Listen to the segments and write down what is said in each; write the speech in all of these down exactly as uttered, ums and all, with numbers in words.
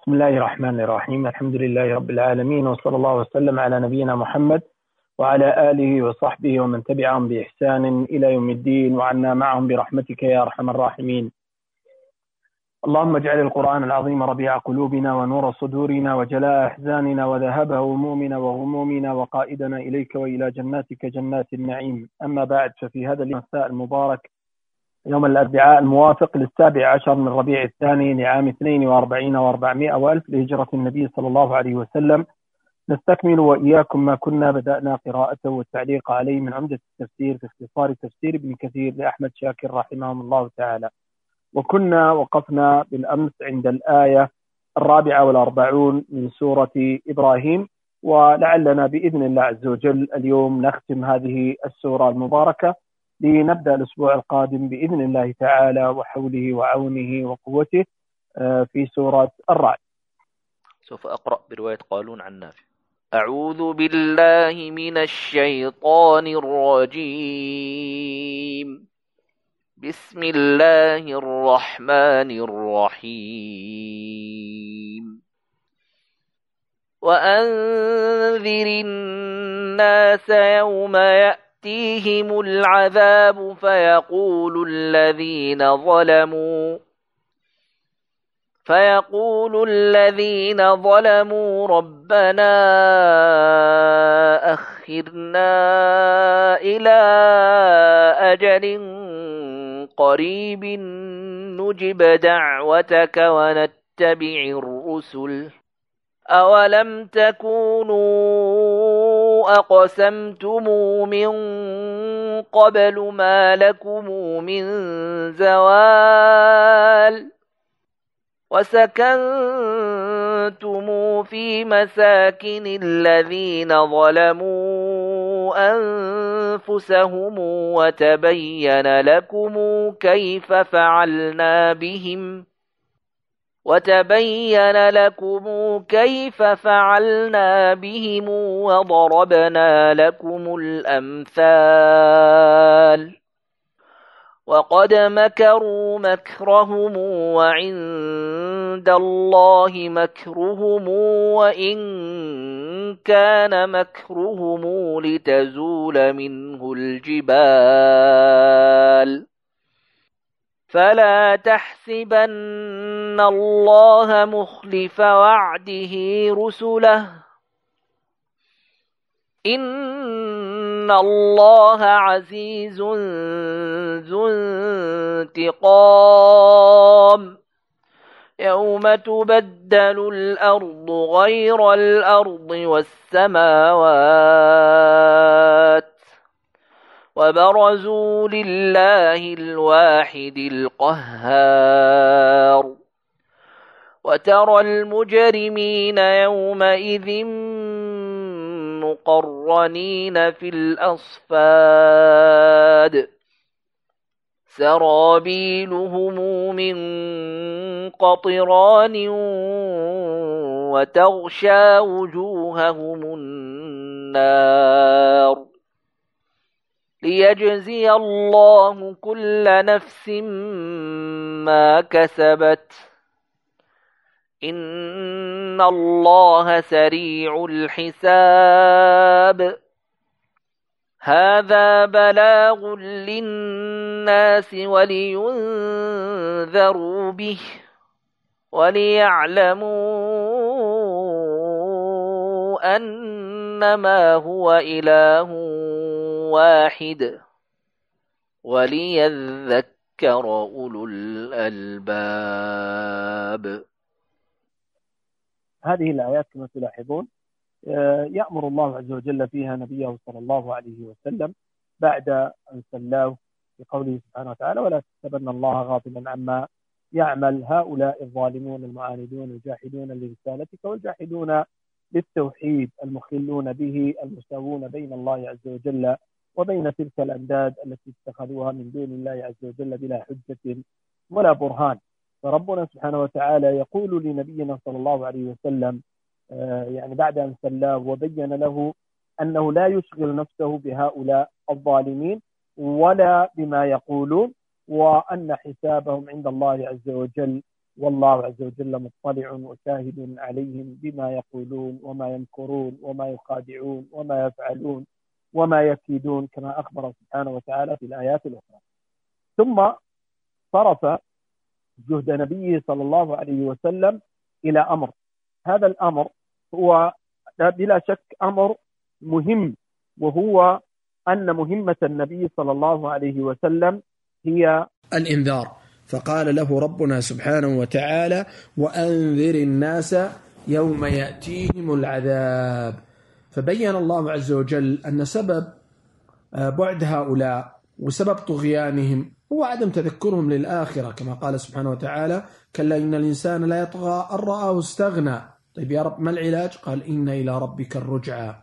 بسم الله الرحمن الرحيم. الحمد لله رب العالمين، وصلى الله وسلم على نبينا محمد وعلى آله وصحبه ومن تبعهم بإحسان إلى يوم الدين، وعنا معهم برحمتك يا أرحم الراحمين. اللهم اجعل القرآن العظيم ربيع قلوبنا ونور صدورنا وجلاء أحزاننا وذهاب همومنا وغمومنا وقائدنا إليك وإلى جناتك جنات النعيم. أما بعد، ففي هذا المساء المبارك يوم الأربعاء الموافق للسابع عشر من ربيع الثاني لعام اثنين وأربعين وأربعمائة وألف لهجرة النبي صلى الله عليه وسلم، نستكمل وإياكم ما كنا بدأنا قراءته والتعليق عليه من عمدة التفسير في اختصار تفسير ابن كثير لأحمد شاكر رحمهم الله تعالى. وكنا وقفنا بالأمس عند الآية الرابعة والأربعون من سورة إبراهيم، ولعلنا بإذن الله عز وجل اليوم نختم هذه السورة المباركة لنبدأ الأسبوع القادم بإذن الله تعالى وحوله وعونه وقوته في سورة الرعد. سوف أقرأ برواية قالون عن نافع. أعوذ بالله من الشيطان الرجيم. بسم الله الرحمن الرحيم. وأنذر الناس يوم يأتيهم العذاب فيقول الذين ظلموا فيقول الذين ظلموا ربنا أخرنا إلى أجل قريب نجب دعوتك ونتبع الرسل أولم تكونوا أقسمتم من قبل ما لكم من زوال وسكنتم في مساكن الذين ظلموا أنفسهم وتبين لكم كيف فعلنا بهم وتبين لكم كيف فعلنا بهم وضربنا لكم الأمثال وقد مكروا مكرهم وعند الله مكرهم وإن كان مكرهم لتزول منه الجبال فلا تحسبن الله مخلف وعده رسله إن الله عزيز ذو انتقام يوم تبدل الأرض غير الأرض والسماوات وبرزوا لله الواحد القهار وترى المجرمين يومئذ مقرنين في الأصفاد سرابيلهم من قطران وتغشى وجوههم النار ليجزي الله كل نفس ما كسبت إن الله سريع الحساب هذا بلاغ للناس ولينذروا به وليعلموا أنما هو إله واحد وليذكر أولو الألباب. هذه الآيات كما تلاحظون يأمر الله عز وجل فيها نبيه صلى الله عليه وسلم بعد أن سلاه بقوله سبحانه وتعالى: ولا تحسبن الله غافلا عما يعمل هؤلاء الظالمون المعاندون الجاحدون لرسالتك والجاحدون للتوحيد المخلون به المساوون بين الله عز وجل وبين تلك الأنداد التي اتخذوها من دون الله عز وجل بلا حجة ولا برهان. فربنا سبحانه وتعالى يقول لنبينا صلى الله عليه وسلم يعني بعد أن سلاه وبين له أنه لا يشغل نفسه بهؤلاء الظالمين ولا بما يقولون، وأن حسابهم عند الله عز وجل والله عز وجل مطلع وشاهد عليهم بما يقولون وما يمكرون وما يخادعون وما يفعلون وما يكيدون، كما أخبر سبحانه وتعالى في الآيات الأخرى. ثم صرف جهد نبيه صلى الله عليه وسلم إلى أمر، هذا الأمر هو بلا شك أمر مهم، وهو أن مهمة النبي صلى الله عليه وسلم هي الإنذار. فقال له ربنا سبحانه وتعالى: وأنذر الناس يوم يأتيهم العذاب. فبين الله عز وجل أن سبب بعد هؤلاء وسبب طغيانهم هو عدم تذكرهم للآخرة، كما قال سبحانه وتعالى: كلا إن الإنسان لا يطغى أن رآه استغنى. طيب يا رب ما العلاج؟ قال: إن إلى ربك الرجعى.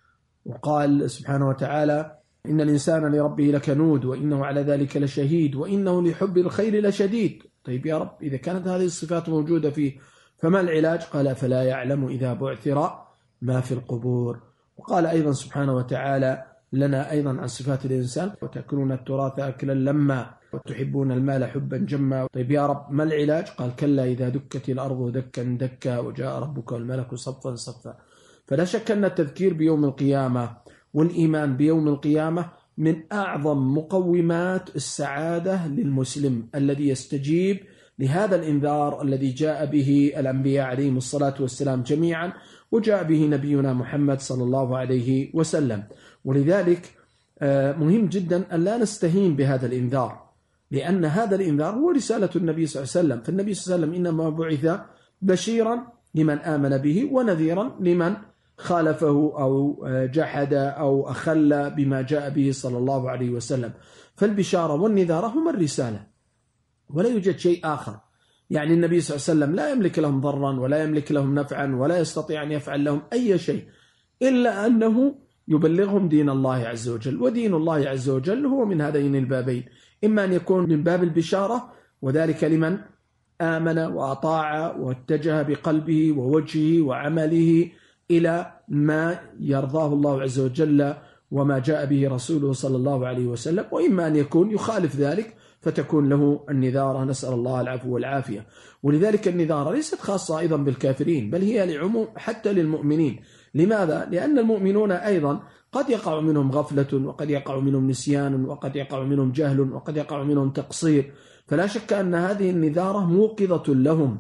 وقال سبحانه وتعالى: إن الإنسان لربه لكنود وإنه على ذلك لشهيد وإنه لحب الخير لشديد. طيب يا رب إذا كانت هذه الصفات موجودة فيه فما العلاج؟ قال: فلا يعلم إذا بعثر ما في القبور. وقال أيضا سبحانه وتعالى لنا أيضا عن صفات الإنسان: وتأكلون التراث أكلا لما وتحبون المال حبا جما. طيب يا رب ما العلاج؟ قال: كلا إذا دكت الأرض دكا دكا وجاء ربك والملك صفا صفا. فلا شك أن التذكير بيوم القيامة والإيمان بيوم القيامة من أعظم مقومات السعادة للمسلم الذي يستجيب لهذا الإنذار الذي جاء به الأنبياء عليهم الصلاة والسلام جميعا، وجاء به نبينا محمد صلى الله عليه وسلم. ولذلك مهم جدا أن لا نستهين بهذا الإنذار، لأن هذا الإنذار هو رسالة النبي صلى الله عليه وسلم. فالنبي صلى الله عليه وسلم إنما بعث بشيرا لمن آمن به ونذيرا لمن خالفه أو جحد أو أخل بما جاء به صلى الله عليه وسلم. فالبشارة والنذارة هما الرسالة ولا يوجد شيء آخر. يعني النبي صلى الله عليه وسلم لا يملك لهم ضرا ولا يملك لهم نفعا ولا يستطيع أن يفعل لهم أي شيء إلا أنه يبلغهم دين الله عز وجل. ودين الله عز وجل هو من هذين البابين: إما أن يكون من باب البشارة وذلك لمن آمن وأطاع واتجه بقلبه ووجهه وعمله إلى ما يرضاه الله عز وجل وما جاء به رسوله صلى الله عليه وسلم، وإما أن يكون يخالف ذلك فتكون له النذارة، نسأل الله العفو والعافية. ولذلك النذارة ليست خاصة أيضا بالكافرين، بل هي لعموم حتى للمؤمنين. لماذا؟ لأن المؤمنون أيضا قد يقع منهم غفلة وقد يقع منهم نسيان وقد يقع منهم جهل وقد يقع منهم تقصير، فلا شك أن هذه النذارة موقظة لهم.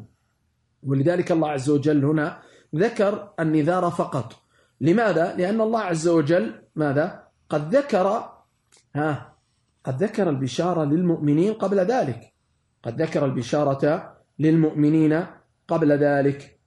ولذلك الله عز وجل هنا ذكر النذارة فقط. لماذا؟ لأن الله عز وجل ماذا؟ قد ذكر ها قد ذكر البشارة للمؤمنين قبل ذلك، قد ذكر البشارة للمؤمنين قبل ذلك.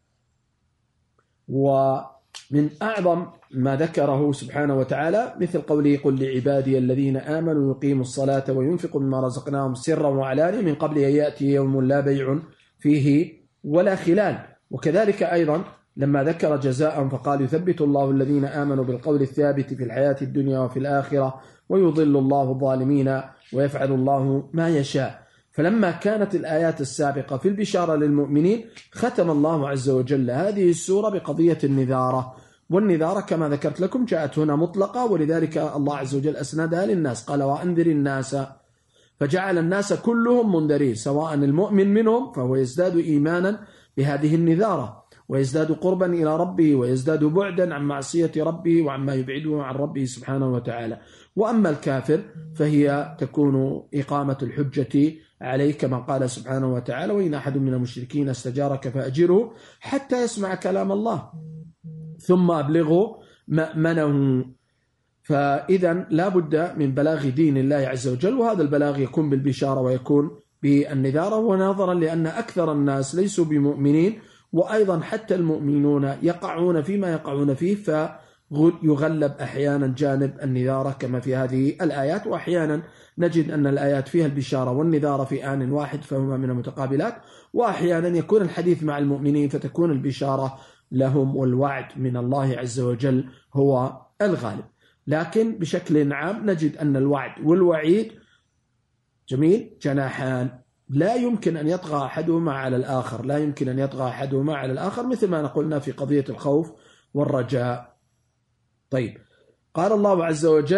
ومن أعظم ما ذكره سبحانه وتعالى مثل قوله: قل لعبادي الذين آمنوا يقيموا الصلاة وينفقوا مما رزقناهم سرا وعلانية من قبل أن يأتي يوم لا بيع فيه ولا خلال. وكذلك أيضا لما ذكر جزاء فقال: يثبت الله الذين آمنوا بالقول الثابت في الحياة الدنيا وفي الآخرة ويضل الله الظالمين ويفعل الله ما يشاء. فلما كانت الآيات السابقة في البشارة للمؤمنين ختم الله عز وجل هذه السورة بقضية النذارة. والنذارة كما ذكرت لكم جاءت هنا مطلقة، ولذلك الله عز وجل أسندها للناس، قال: وأنذر الناس، فجعل الناس كلهم منذرين، سواء المؤمن منهم فهو يزداد إيمانا بهذه النذارة ويزداد قربا إلى ربه ويزداد بعدا عن معصية ربه وعما يبعده عن ربه سبحانه وتعالى. وأما الكافر فهي تكون إقامة الحجة عليه، كما قال سبحانه وتعالى: وإن أحد من المشركين استجارك فأجره حتى يسمع كلام الله ثم أبلغه مأمنه. فإذا لا بد من بلاغ دين الله عز وجل، وهذا البلاغ يكون بالبشارة ويكون بالنذارة. ونظرا لأن أكثر الناس ليسوا بمؤمنين، وأيضا حتى المؤمنون يقعون فيما يقعون فيه، فيغلب أحيانا جانب النذارة كما في هذه الآيات. وأحيانا نجد أن الآيات فيها البشارة والنذارة في آن واحد فهما من المتقابلات، وأحيانا يكون الحديث مع المؤمنين فتكون البشارة لهم والوعد من الله عز وجل هو الغالب. لكن بشكل عام نجد أن الوعد والوعيد جميل جناحان، لا يمكن أن يطغى أحدهما على الآخر، لا يمكن أن يطغى أحدهما على الآخر، مثل ما قلنا في قضية الخوف والرجاء. طيب، قال الله عز وجل: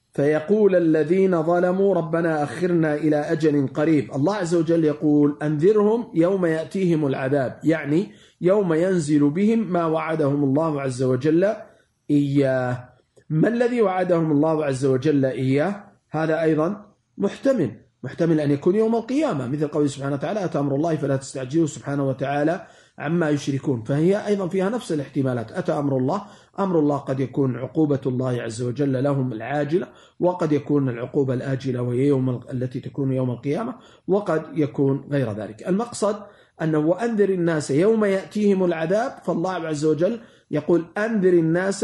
فيقول الذين ظلموا ربنا أخرنا إلى أجل قريب. الله عز وجل يقول أنذرهم يوم يأتيهم العذاب، يعني يوم ينزل بهم ما وعدهم الله عز وجل إياه. ما الذي وعدهم الله عز وجل إياه؟ هذا أيضا محتمل محتمل أن يكون يوم القيامة، مثل قوله سبحانه وتعالى أتى أمر الله فلا تستعجلوا سبحانه وتعالى عما يشركون، فهي أيضا فيها نفس الاحتمالات. أتى أمر الله، أمر الله قد يكون عقوبة الله عز وجل لهم العاجلة، وقد يكون العقوبة الآجلة وهي يوم التي تكون يوم القيامة، وقد يكون غير ذلك. المقصد أنه وأنذر الناس يوم يأتيهم العذاب، فالله عز وجل يقول أنذر الناس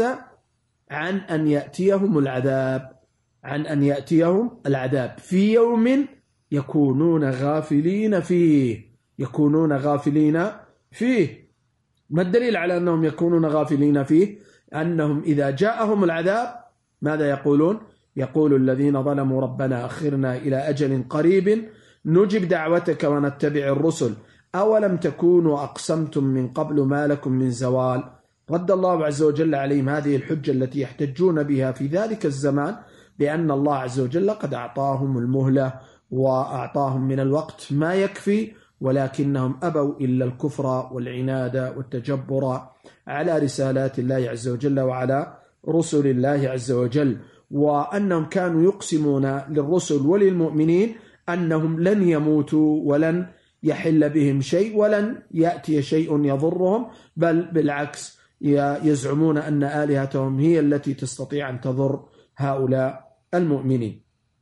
عن أن يأتيهم العذاب عن أن يأتيهم العذاب في يوم يكونون غافلين فيه يكونون غافلين فيه. ما الدليل على أنهم يكونون غافلين فيه؟ أنهم إذا جاءهم العذاب ماذا يقولون؟ يقول الذين ظلموا ربنا أخرنا إلى أجل قريب نجب دعوتك ونتبع الرسل أولم تكونوا أقسمتم من قبل ما لكم من زوال. رد الله عز وجل عليهم هذه الحجة التي يحتجون بها في ذلك الزمان بأن الله عز وجل قد أعطاهم المهلة وأعطاهم من الوقت ما يكفي، ولكنهم أبوا إلا الكفر والعناد والتجبر على رسالات الله عز وجل وعلى رسل الله عز وجل، وأنهم كانوا يقسمون للرسل وللمؤمنين أنهم لن يموتوا ولن يحل بهم شيء ولن يأتي شيء يضرهم، بل بالعكس يزعمون أن آلهتهم هي التي تستطيع أن تضر هؤلاء المؤمنين.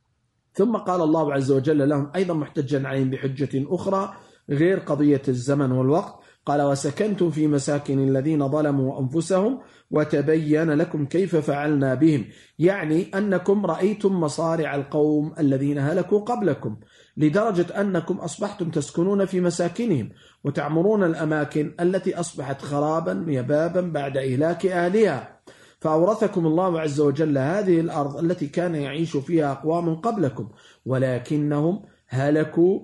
ثم قال الله عز وجل لهم أيضا محتجا عليهم بحجة أخرى غير قضية الزمن والوقت، قال وسكنتم في مساكن الذين ظلموا أنفسهم وتبين لكم كيف فعلنا بهم، يعني أنكم رأيتم مصارع القوم الذين هلكوا قبلكم لدرجة أنكم أصبحتم تسكنون في مساكنهم وتعمرون الأماكن التي أصبحت خرابا يبابا بعد إهلاك أهلها، فأورثكم الله عز وجل هذه الأرض التي كان يعيش فيها أقوام قبلكم ولكنهم هلكوا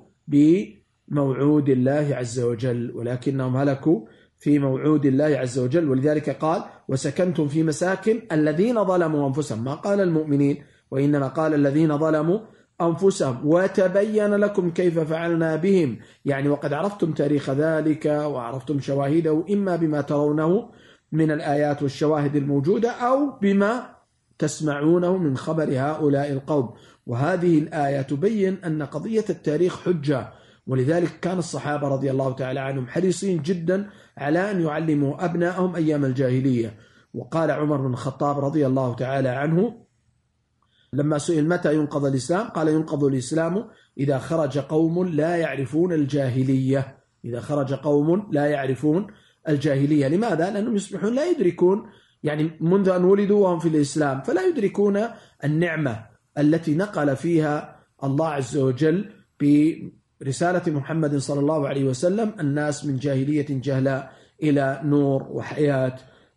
بموعود الله عز وجل ولكنهم هلكوا في موعود الله عز وجل ولذلك قال وسكنتم في مساكن الذين ظلموا أنفسهم، ما قال المؤمنين وإنما قال الذين ظلموا أنفسهم وتبين لكم كيف فعلنا بهم، يعني وقد عرفتم تاريخ ذلك وعرفتم شواهده إما بما ترونه من الآيات والشواهد الموجودة أو بما تسمعونه من خبر هؤلاء القوم. وهذه الآية تبين أن قضية التاريخ حجة، ولذلك كان الصحابة رضي الله تعالى عنهم حريصين جدا على أن يعلموا أبنائهم أيام الجاهلية. وقال عمر بن الخطاب رضي الله تعالى عنه لما سئل متى ينقض الإسلام قال ينقض الإسلام إذا خرج قوم لا يعرفون الجاهلية إذا خرج قوم لا يعرفون الجاهلية. لماذا؟ لأنهم يصبحون لا يدركون، يعني منذ أن ولدوا وهم في الإسلام فلا يدركون النعمة التي نقل فيها الله عز وجل برسالة محمد صلى الله عليه وسلم الناس من جاهلية جهلاء إلى نور وحياة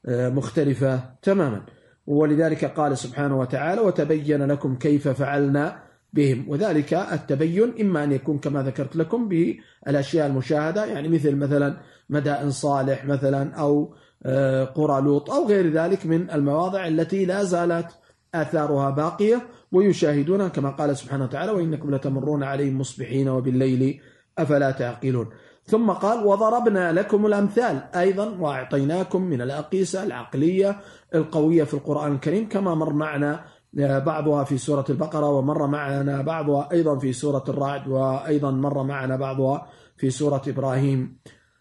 مختلفة تماما. ولذلك قال سبحانه وتعالى وتبين لكم كيف فعلنا بهم، وذلك التبين إما أن يكون كما ذكرت لكم بالأشياء المشاهدة، يعني مثل مثلا مدائن صالح مثلا أو قرى لوط أو غير ذلك من المواضع التي لا زالت آثارها باقية ويشاهدونها كما قال سبحانه وتعالى وإنكم لتمرون عليهم مصبحين وبالليل أفلا تعقلون. ثم قال وضربنا لكم الأمثال أيضا وأعطيناكم من الأقيسة العقلية القوية في القرآن الكريم كما مر معنا بعضها في سورة البقرة ومر معنا بعضها أيضا في سورة الرعد وأيضا مر معنا بعضها في سورة إبراهيم.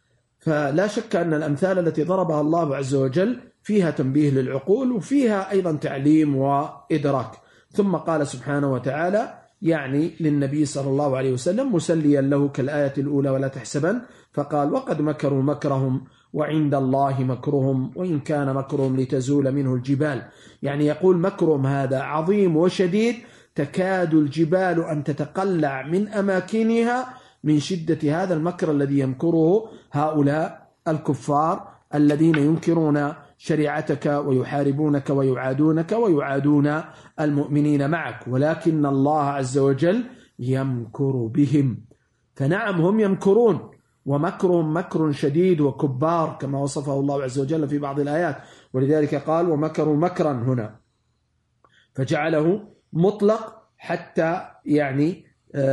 فلا شك أن الأمثال التي ضربها الله عز وجل فيها تنبيه للعقول وفيها أيضا تعليم وإدراك. ثم قال سبحانه وتعالى يعني للنبي صلى الله عليه وسلم مسليا له كالآية الأولى ولا تحسبن، فقال وقد مكروا مكرهم وعند الله مكرهم وإن كان مكرهم لتزول منه الجبال، يعني يقول مكرهم هذا عظيم وشديد تكاد الجبال أن تتقلع من أماكنها من شدة هذا المكر الذي يمكره هؤلاء الكفار الذين ينكرون شريعتك ويحاربونك ويعادونك ويعادون المؤمنين معك، ولكن الله عز وجل يمكر بهم. فنعم هم يمكرون ومكرهم مكر شديد وكبار كما وصفه الله عز وجل في بعض الآيات، ولذلك قال ومكروا مكرا هنا فجعله مطلق حتى يعني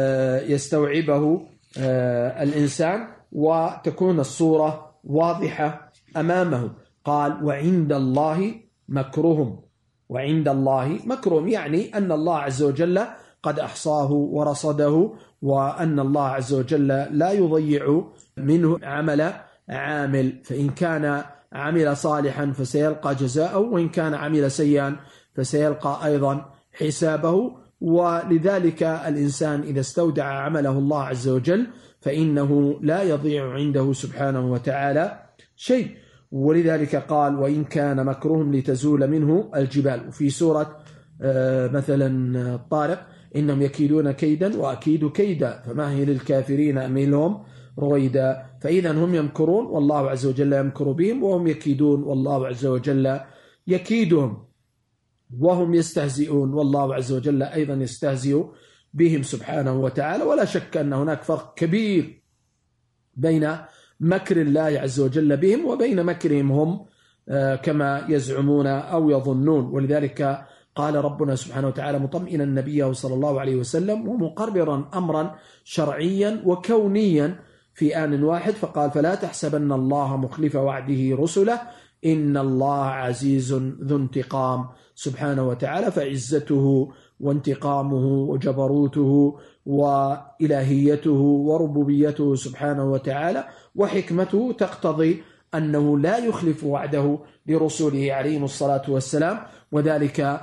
يستوعبه الإنسان وتكون الصورة واضحة أمامه. قال وعند الله مكرهم، وعند الله مكرهم يعني أن الله عز وجل قد أحصاه ورصده، وأن الله عز وجل لا يضيع منه عمل عامل، فإن كان عمل صالحا فسيلقى جزاءه، وإن كان عمل سيئا فسيلقى أيضا حسابه. ولذلك الإنسان إذا استودع عمله الله عز وجل فإنه لا يضيع عنده سبحانه وتعالى شيء. ولذلك قال وإن كان مكرهم لتزول منه الجبال. وفي سورة مثلا الطارق إنهم يكيدون كيدا وأكيد كيدا فمهل الكافرين أمهلهم رويدا. فإذا هم يمكرون والله عز وجل يمكر بهم، وهم يكيدون والله عز وجل يكيدهم، وهم يستهزئون والله عز وجل أيضا يستهزئ بهم سبحانه وتعالى. ولا شك أن هناك فرق كبير بين مكر الله عز وجل بهم وبين مكرهم هم كما يزعمون أو يظنون. ولذلك قال ربنا سبحانه وتعالى مطمئنا نبيه صلى الله عليه وسلم ومقررا أمرا شرعيا وكونيا في آن واحد، فقال فلا تحسبن الله مخلف وعده رسله إن الله عزيز ذو انتقام سبحانه وتعالى. فعزته وانتقامه وجبروته وإلهيته وربوبيته سبحانه وتعالى وحكمته تقتضي أنه لا يخلف وعده لرسوله عليهم الصلاة والسلام، وذلك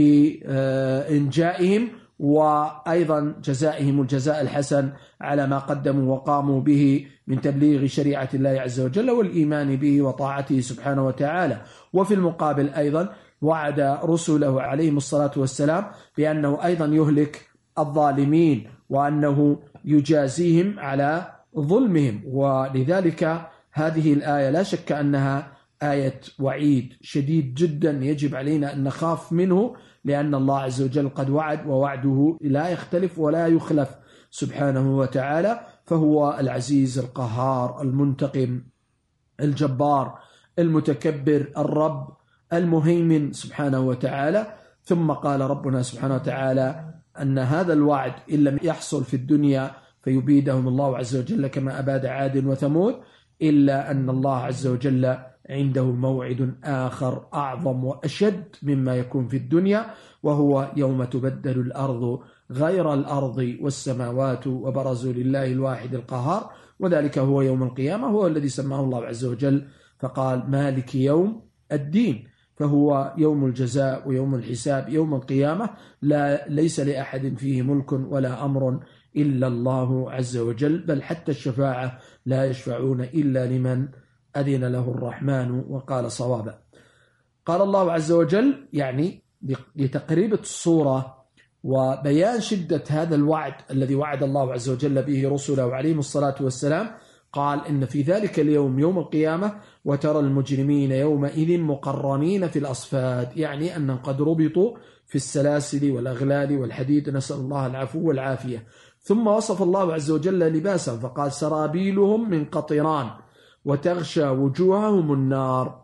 بإنجائهم وأيضا جزائهم الجزاء الحسن على ما قدموا وقاموا به من تبليغ شريعة الله عز وجل والإيمان به وطاعته سبحانه وتعالى. وفي المقابل أيضا وعد رسله عليهم الصلاة والسلام بأنه أيضا يهلك الظالمين وأنه يجازيهم على ظلمهم. ولذلك هذه الآية لا شك أنها آية وعيد شديد جدا يجب علينا أن نخاف منه، لأن الله عز وجل قد وعد ووعده لا يختلف ولا يخلف سبحانه وتعالى، فهو العزيز القهار المنتقم الجبار المتكبر الرب المهيمن سبحانه وتعالى. ثم قال ربنا سبحانه وتعالى أن هذا الوعد إن لم يحصل في الدنيا فيبيدهم الله عز وجل كما أباد عاد وثمود، إلا أن الله عز وجل عنده موعد آخر أعظم وأشد مما يكون في الدنيا، وهو يوم تبدل الأرض غير الأرض والسماوات وبرزوا لله الواحد القهار، وذلك هو يوم القيامة، هو الذي سماه الله عز وجل فقال مالك يوم الدين، فهو يوم الجزاء ويوم الحساب يوم القيامة، لا ليس لأحد فيه ملك ولا أمر إلا الله عز وجل، بل حتى الشفاعة لا يشفعون إلا لمن أذن له الرحمن وقال صوابا. قال الله عز وجل يعني لتقريب الصورة وبيان شدة هذا الوعد الذي وعد الله عز وجل به رسله عليهم الصلاة والسلام، قال إن في ذلك اليوم يوم القيامة وترى المجرمين يومئذ مقرنين في الأصفاد، يعني أنهم قد ربطوا في السلاسل والأغلال والحديد، نسأل الله العفو والعافية. ثم وصف الله عز وجل لباسهم فقال سرابيلهم من قطران وتغشى وجوههم النار.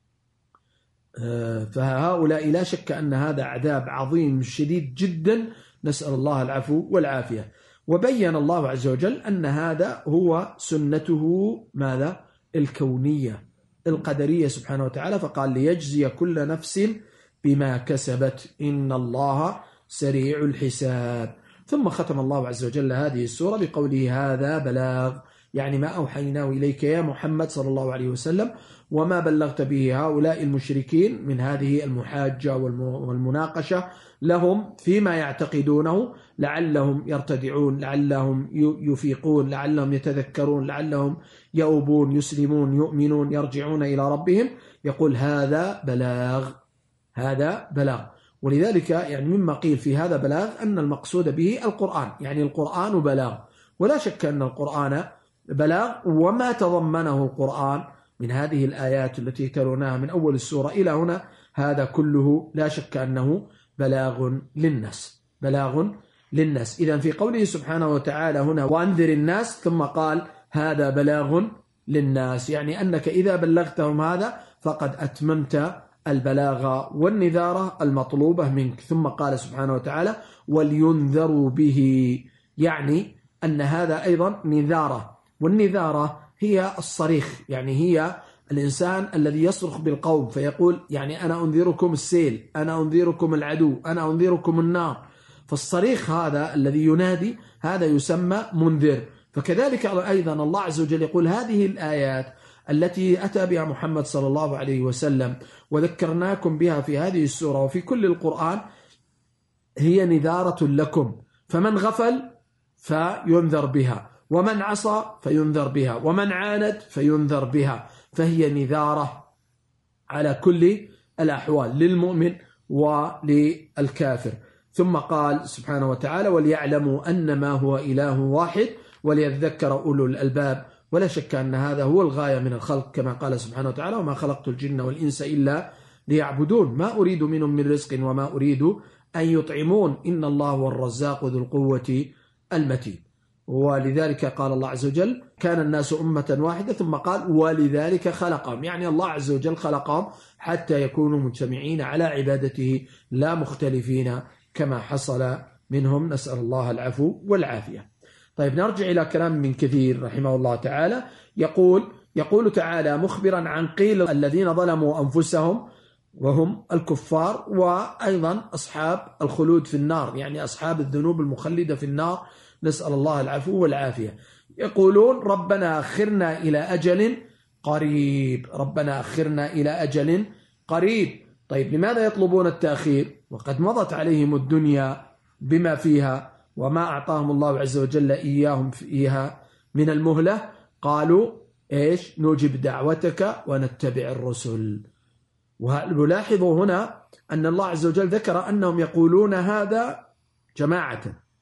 فهؤلاء لا شك أن هذا عذاب عظيم شديد جدا، نسأل الله العفو والعافية. وبين الله عز وجل أن هذا هو سنته ماذا؟ الكونية القدرية سبحانه وتعالى، فقال ليجزي كل نفس بما كسبت إن الله سريع الحساب. ثم ختم الله عز وجل هذه السورة بقوله هذا بلاغ، يعني ما أوحيناه إليك يا محمد صلى الله عليه وسلم وما بلغت به هؤلاء المشركين من هذه المحاجة والمناقشة لهم فيما يعتقدونه، لعلهم يرتدعون، لعلهم يفيقون، لعلهم يتذكرون، لعلهم يؤوبون، يسلمون، يؤمنون، يرجعون إلى ربهم. يقول هذا بلاغ، هذا بلاغ. ولذلك يعني مما قيل في هذا بلاغ أن المقصود به القرآن، يعني القرآن بلاغ، ولا شك أن القرآن بلاغ، وما تضمنه القرآن من هذه الآيات التي ترونها من أول السورة إلى هنا، هذا كله لا شك أنه بلاغ للناس، بلاغ للناس. إذن في قوله سبحانه وتعالى هنا وأنذر الناس، ثم قال هذا بلاغ للناس، يعني أنك إذا بلغتهم هذا فقد أتممت البلاغة والنذارة المطلوبة منك. ثم قال سبحانه وتعالى ولينذروا به، يعني أن هذا أيضا نذارة، والنذارة هي الصريخ، يعني هي الإنسان الذي يصرخ بالقوم فيقول يعني أنا أنذركم السيل، أنا أنذركم العدو، أنا أنذركم النار. فالصريخ هذا الذي ينادي هذا يسمى منذر. فكذلك أيضا الله عز وجل يقول هذه الآيات التي أتى بها محمد صلى الله عليه وسلم وذكرناكم بها في هذه السورة وفي كل القرآن هي نذارة لكم، فمن غفل فينذر بها، ومن عصى فينذر بها، ومن عاند فينذر بها، فهي نذارة على كل الأحوال للمؤمن وللكافر. ثم قال سبحانه وتعالى وليعلموا أنما هو إله واحد وليذكر أولو الألباب. ولا شك أن هذا هو الغاية من الخلق، كما قال سبحانه وتعالى وما خلقت الجن والإنس إلا ليعبدون ما أريد منهم من رزق وما أريد أن يطعمون إن الله هو الرزاق ذو القوة المتين. ولذلك قال الله عز وجل كان الناس أمة واحدة، ثم قال ولذلك خلقهم، يعني الله عز وجل خلقهم حتى يكونوا مجتمعين على عبادته لا مختلفين كما حصل منهم، نسأل الله العفو والعافية. طيب نرجع إلى كلام ابن كثير رحمه الله تعالى، يقول يقول تعالى مخبرا عن قيل الذين ظلموا أنفسهم وهم الكفار، وأيضا أصحاب الخلود في النار، يعني أصحاب الذنوب المخلدة في النار، نسأل الله العفو والعافية. يقولون ربنا أخرنا إلى أجل قريب، ربنا أخرنا إلى أجل قريب. طيب لماذا يطلبون التأخير وقد مضت عليهم الدنيا بما فيها وما أعطاهم الله عز وجل إياهم فيها من المهلة؟ قالوا إيش؟ نجب دعوتك ونتبع الرسل. ونلاحظ هنا أن الله عز وجل ذكر أنهم يقولون هذا جماعة،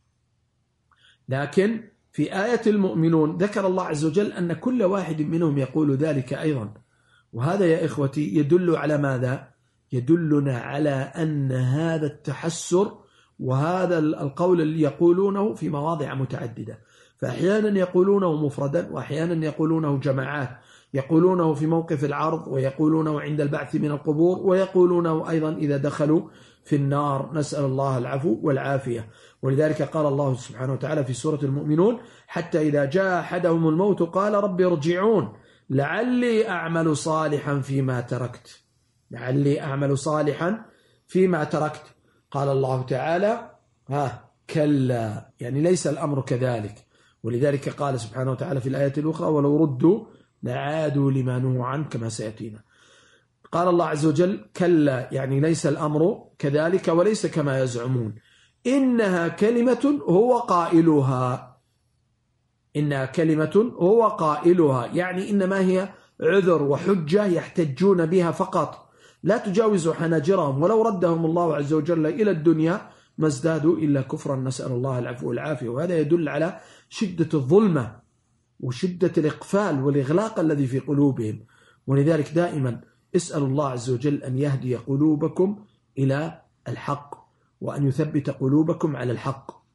لكن في آية المؤمنون ذكر الله عز وجل أن كل واحد منهم يقول ذلك أيضا. وهذا يا إخوتي يدل على ماذا؟ يدلنا على أن هذا التحسر وهذا القول اللي يقولونه في مواضع متعددة، فأحيانا يقولونه مفردا وأحيانا يقولونه جماعات، يقولونه في موقف العرض ويقولونه عند البعث من القبور ويقولونه أيضا إذا دخلوا في النار، نسأل الله العفو والعافية. ولذلك قال الله سبحانه وتعالى في سورة المؤمنون حتى إذا جاء أحدهم الموت قال رب ارجعون لعلي أعمل صالحا فيما تركت، لعلي أعمل صالحا فيما تركت. قال الله تعالى ها كلا، يعني ليس الأمر كذلك. ولذلك قال سبحانه وتعالى في الآية الأخرى ولو ردوا لعادوا لما نهوا عنه كما سيأتينا. قال الله عز وجل كلا، يعني ليس الأمر كذلك وليس كما يزعمون، إنها كلمة هو قائلها، إنها كلمة هو قائلها، يعني إنما هي عذر وحجة يحتجون بها فقط، لا تجاوز حناجرهم، ولو ردهم الله عز وجل إلى الدنيا ما ازدادوا إلا كفرا، نسأل الله العفو والعافية. وهذا يدل على شدة الظلمة وشدة الإقفال والإغلاق الذي في قلوبهم. ولذلك دائما اسأل الله عز وجل أن يهدي قلوبكم إلى الحق وأن يثبت قلوبكم على الحق.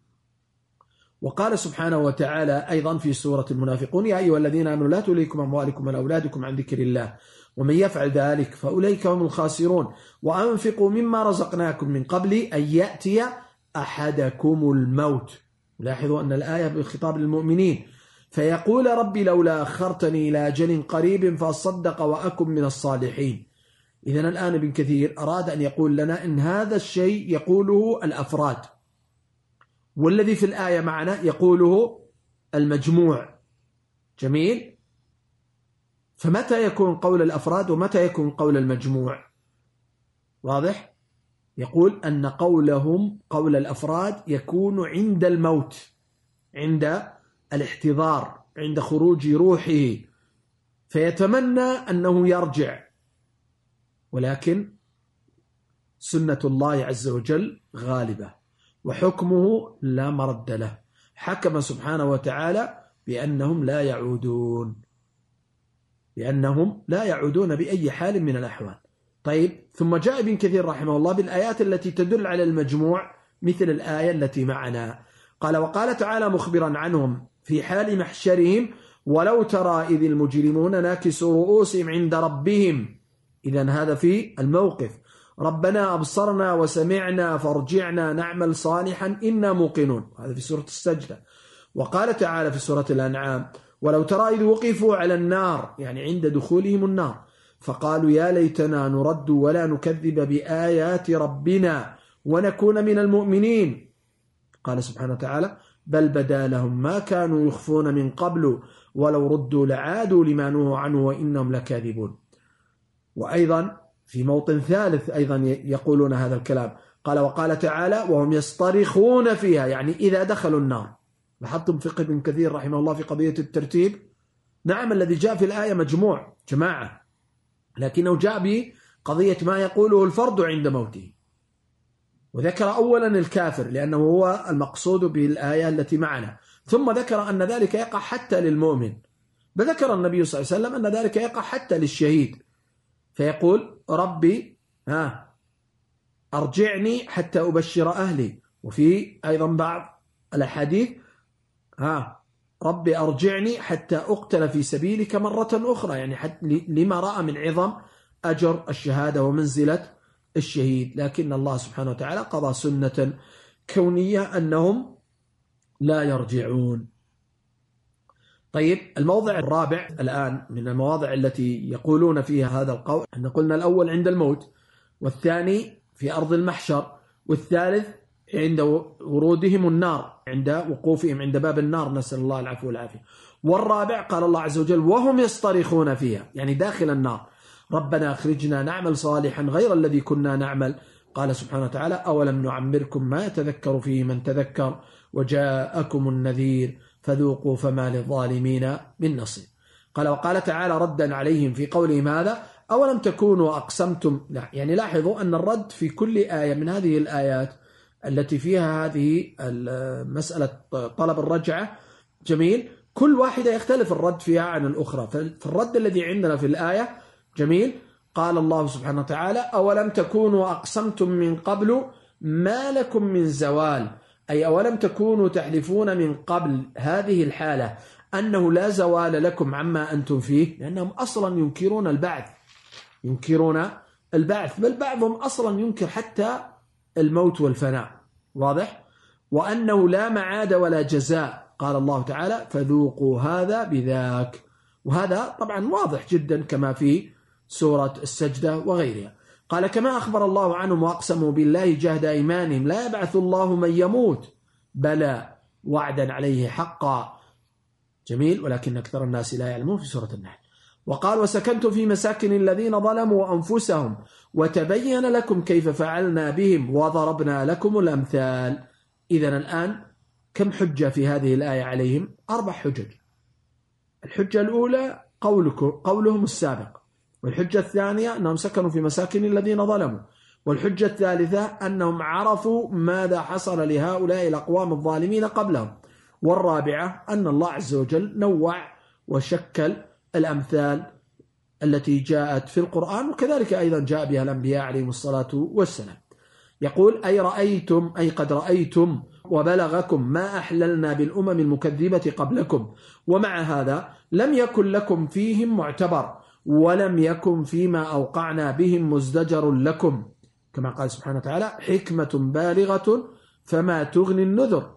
وقال سبحانه وتعالى أيضا في سورة المنافقون يا أيها الذين آمنوا لا تلهكم أموالكم ولا أولادكم عن ذكر الله ومن يفعل ذلك فأولئك هم الخاسرون وأنفقوا مما رزقناكم من قبل أن يأتي أحدكم الموت. لاحظوا أن الآية بخطاب للمؤمنين، فيقول ربي لولا أخرتني إلى أجل قريب فأصدق وأكن من الصالحين. إذن الآن ابن كثير أراد أن يقول لنا إن هذا الشيء يقوله الأفراد، والذي في الآية معنا يقوله المجموع. جميل. فمتى يكون قول الأفراد ومتى يكون قول المجموع؟ واضح؟ يقول أن قولهم قول الأفراد يكون عند الموت، عند الاحتضار، عند خروج روحه، فيتمنى أنه يرجع، ولكن سنة الله عز وجل غالبة وحكمه لا مرد له، حكم سبحانه وتعالى بأنهم لا يعودون، بأنهم لا يعودون بأي حال من الأحوال. طيب، ثم جاء ابن كثير رحمه الله بالآيات التي تدل على المجموع مثل الآية التي معنا، قال وقال تعالى مخبرا عنهم في حال محشرهم ولو ترى إذ المجرمون ناكسوا رؤوسهم عند ربهم إذن هذا في الموقف. ربنا أبصرنا وسمعنا فارجعنا نعمل صالحا إنا موقنون، هذا في سورة السجدة. وقال تعالى في سورة الأنعام ولو ترى إذ وقفوا على النار، يعني عند دخولهم النار، فقالوا يا ليتنا نرد ولا نكذب بآيات ربنا ونكون من المؤمنين. قال سبحانه وتعالى بل بدا لهم ما كانوا يخفون من قبل ولو ردوا لعادوا لما نهوا عنه وإنهم لكاذبون. وأيضا في موطن ثالث أيضا يقولون هذا الكلام، قال وقال تعالى وهم يصطرخون فيها، يعني إذا دخلوا النار. لاحظتم فقه ابن كثير رحمه الله في قضية الترتيب؟ نعم الذي جاء في الآية مجموع جماعة، لكنه جاء بقضية ما يقوله الفرد عند موته، وذكر أولا الكافر لأنه هو المقصود بالآية التي معنا، ثم ذكر أن ذلك يقع حتى للمؤمن، فذكر النبي صلى الله عليه وسلم أن ذلك يقع حتى للشهيد، فيقول ربي ها أرجعني حتى أبشر أهلي. وفي أيضا بعض الأحاديث ها ربي أرجعني حتى أقتل في سبيلك مرة أخرى، يعني حتى لما رأى من عظم أجر الشهادة ومنزلة الشهيد. لكن الله سبحانه وتعالى قضى سنة كونية أنهم لا يرجعون. طيب الموضع الرابع الآن من المواضع التي يقولون فيها هذا القول، أن قلنا الأول عند الموت، والثاني في أرض المحشر، والثالث عند ورودهم النار، عند وقوفهم عند باب النار، نسأل الله العفو والعافية. والرابع قال الله عز وجل وهم يصطرخون فيها، يعني داخل النار، ربنا أخرجنا نعمل صالحا غير الذي كنا نعمل. قال سبحانه وتعالى أولم نعمركم ما يتذكر فيه من تذكر وجاءكم النذير فذوقوا فما للظالمين من نصير. قال وقال تعالى ردا عليهم في قولهم هذا أولم تكونوا أقسمتم، يعني لاحظوا أن الرد في كل آية من هذه الآيات التي فيها هذه مسألة طلب الرجعة جميل، كل واحدة يختلف الرد فيها عن الأخرى. فالرد الذي عندنا في الآية جميل قال الله سبحانه وتعالى أولم تكونوا أقسمتم من قبل ما لكم من زوال، أي أولم تكونوا تحلفون من قبل هذه الحالة أنه لا زوال لكم عما أنتم فيه، لأنهم أصلا ينكرون البعث، ينكرون البعث، بل بعضهم أصلا ينكر حتى الموت والفناء، واضح؟ وأنه لا معاد ولا جزاء. قال الله تعالى فذوقوا هذا بذاك، وهذا طبعا واضح جدا كما في سورة السجدة وغيرها. قال كما أخبر الله عنهم وأقسموا بالله جهد أيمانهم لا يبعث الله من يموت بلى وعدا عليه حقا، جميل، ولكن أكثر الناس لا يعلمون في سورة النحل. وقال وسكنتم في مساكن الذين ظلموا أنفسهم وتبين لكم كيف فعلنا بهم وضربنا لكم الأمثال. إذن الآن كم حجة في هذه الآية عليهم؟ أربع حجج. الحجة الأولى قولكم قولهم السابق، والحجة الثانية أنهم سكنوا في مساكن الذين ظلموا، والحجة الثالثة أنهم عرفوا ماذا حصل لهؤلاء الأقوام الظالمين قبلهم، والرابعة أن الله عز وجل نوع وشكل الأمثال التي جاءت في القرآن، وكذلك أيضا جاء بها الأنبياء عليهم الصلاة والسلام. يقول أي رأيتم أي قد رأيتم وبلغكم ما أحللنا بالأمم المكذبة قبلكم، ومع هذا لم يكن لكم فيهم معتبر ولم يكن فيما أوقعنا بهم مزدجر لكم، كما قال سبحانه وتعالى حكمة بالغة فما تغني النذر.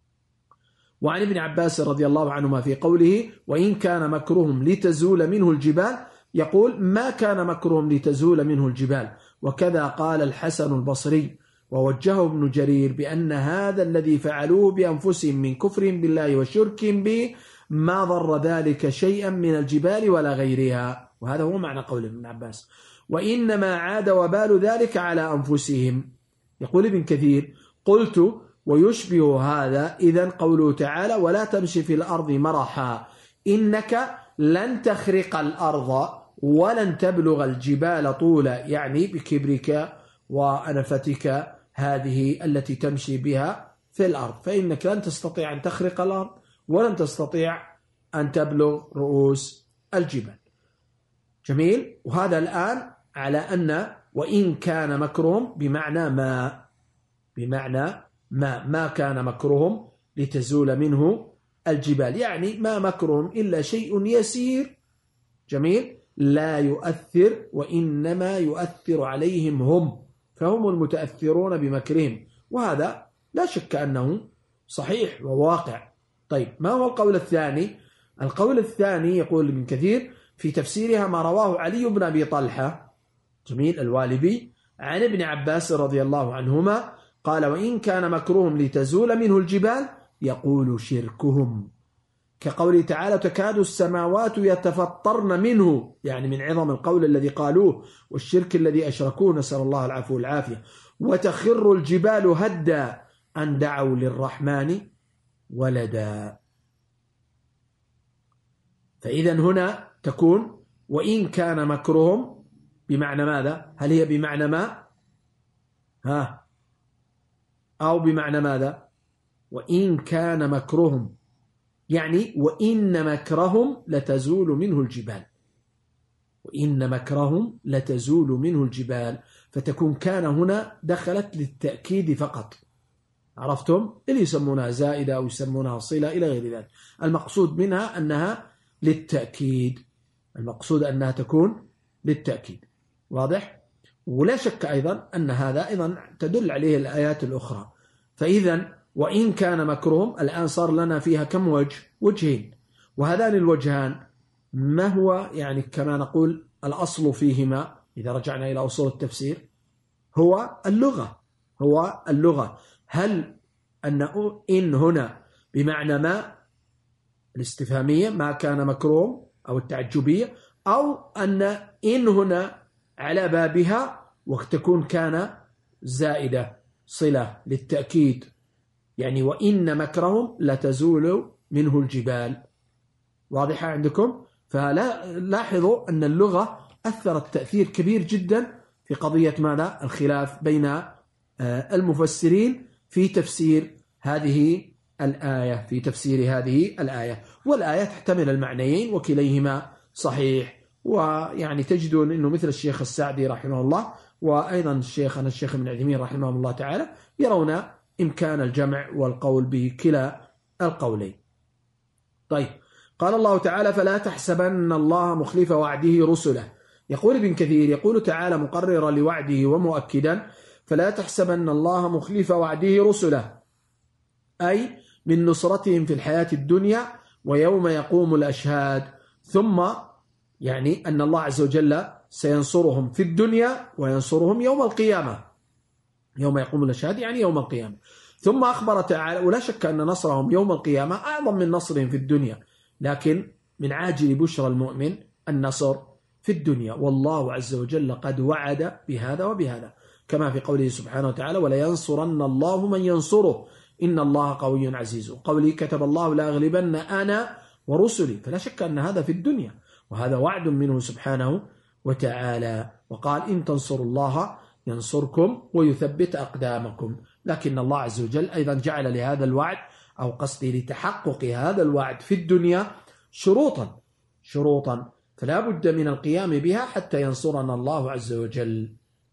وعن ابن عباس رضي الله عنهما في قوله وإن كان مكرهم لتزول منه الجبال، يقول ما كان مكرهم لتزول منه الجبال. وكذا قال الحسن البصري ووجهه ابن جرير بأن هذا الذي فعلوه بأنفسهم من كفرهم بالله وشركهم به ما ضر ذلك شيئا من الجبال ولا غيرها، وهذا هو معنى قول ابن عباس، وإنما عاد وبال ذلك على أنفسهم. يقول ابن كثير قلت ويشبه هذا إذن قوله تعالى ولا تمشي في الأرض مرحا إنك لن تخرق الأرض ولن تبلغ الجبال طولا، يعني بكبرك وأنفتك هذه التي تمشي بها في الأرض، فإنك لن تستطيع أن تخرق الأرض ولن تستطيع أن تبلغ رؤوس الجبال. جميل. وهذا الآن على أن وإن كان مكرهم بمعنى ما، بمعنى ما ما كان مكرهم لتزول منه الجبال، يعني ما مكرهم إلا شيء يسير، جميل، لا يؤثر، وإنما يؤثر عليهم هم، فهم المتأثرون بمكرهم، وهذا لا شك أنه صحيح وواقع. طيب ما هو القول الثاني؟ القول الثاني يقول ابن كثير في تفسيرها ما رواه علي بن أبي طلحة جميل الوالبي عن ابن عباس رضي الله عنهما قال: وإن كان مكرهم لتزول منه الجبال يقول شركهم، كقوله تعالى: تكاد السماوات يتفطرن منه، يعني من عظم القول الذي قالوه والشرك الذي أشركوه، نسأل الله العفو والعافية، وتخر الجبال هدا أن دعوا للرحمن ولدا. فإذا هنا تكون وإن كان مكرهم بمعنى ماذا؟ هل هي بمعنى ما؟ ها أو بمعنى ماذا؟ وإن كان مكرهم يعني وإن مكرهم لتزول منه الجبال، وإن مكرهم لتزول منه الجبال، فتكون كان هنا دخلت للتأكيد فقط، عرفتم؟ اللي يسمونها زائدة أو يسمونها صلة إلى غير ذلك. المقصود منها أنها للتأكيد، المقصود أنها تكون للتأكيد، واضح؟ ولا شك أيضا أن هذا أيضا تدل عليه الآيات الأخرى. فإذا وإن كان مكرهم الآن صار لنا فيها كم وجه؟ وجهين، وهذان الوجهان ما هو يعني كما نقول الأصل فيهما إذا رجعنا إلى أصول التفسير هو اللغة، هو اللغة. هل أن إن هنا بمعنى ما الاستفهامية ما كان مكروم أو التعجبية، أو أن إن هنا على بابها وتكون كان زائدة صلة للتأكيد، يعني وإن مكرهم لتزول منه الجبال، واضحة عندكم؟ فلا لاحظوا أن اللغة أثرت تأثير كبير جدا في قضية ماذا؟ الخلاف بين المفسرين في تفسير هذه الآية، في تفسير هذه الآية. والآية تحتمل المعنيين وكليهما صحيح، ويعني تجدون أنه مثل الشيخ السعدي رحمه الله وأيضا الشيخنا الشيخ ابن عثيمين رحمه الله تعالى يرون إمكان الجمع والقول بكلا القولين. طيب قال الله تعالى: فلا تحسبن الله مخلف وعده رسله. يقول ابن كثير يقول تعالى مقررا لوعده ومؤكدا: فلا تحسبن الله مخلف وعده رسله، أي من نصرتهم في الحياة الدنيا ويوم يقوم الأشهاد، ثم يعني أن الله عز وجل سينصرهم في الدنيا وينصرهم يوم القيامة، يوم يقوم الأشهاد يعني يوم القيامة. ثم أخبر تعالى، ولا شك أن نصرهم يوم القيامة أعظم من نصرهم في الدنيا، لكن من عاجل بشرى المؤمن النصر في الدنيا، والله عز وجل قد وعد بهذا وبهذا، كما في قوله سبحانه وتعالى: ولينصرن الله من ينصره إن الله قوي عزيز، وقوله: كتب الله لأغلبن أنا ورسلي. فلا شك أن هذا في الدنيا، وهذا وعد منه سبحانه وتعالى، وقال: إن تنصروا الله ينصركم ويثبت أقدامكم. لكن الله عز وجل أيضا جعل لهذا الوعد أو قصدي لتحقق هذا الوعد في الدنيا شروطا شروطا فلا بد من القيام بها حتى ينصرنا الله عز وجل.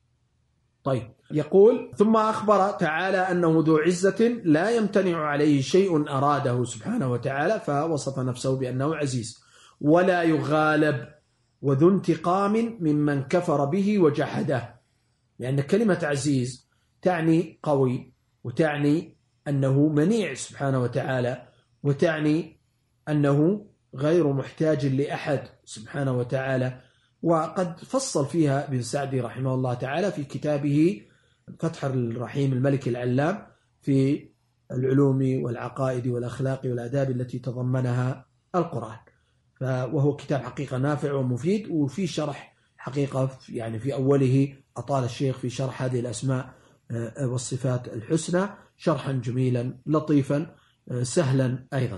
طيب يقول: ثم أخبر تعالى أنه ذو عزة لا يمتنع عليه شيء أراده سبحانه وتعالى، فوصف نفسه بأنه عزيز ولا يغالب، وذو انتقام ممن كفر به وجحده، لأن كلمة عزيز تعني قوي، وتعني أنه منيع سبحانه وتعالى، وتعني أنه غير محتاج لأحد سبحانه وتعالى. وقد فصل فيها ابن سعدي رحمه الله تعالى في كتابه فتح الرحيم الملك العلام في العلوم والعقائد والأخلاق والآداب التي تضمنها القرآن، وهو كتاب حقيقة نافع ومفيد، وفي شرح حقيقة يعني في أوله أطال الشيخ في شرح هذه الأسماء والصفات الحسنى شرحا جميلا لطيفا سهلا أيضا،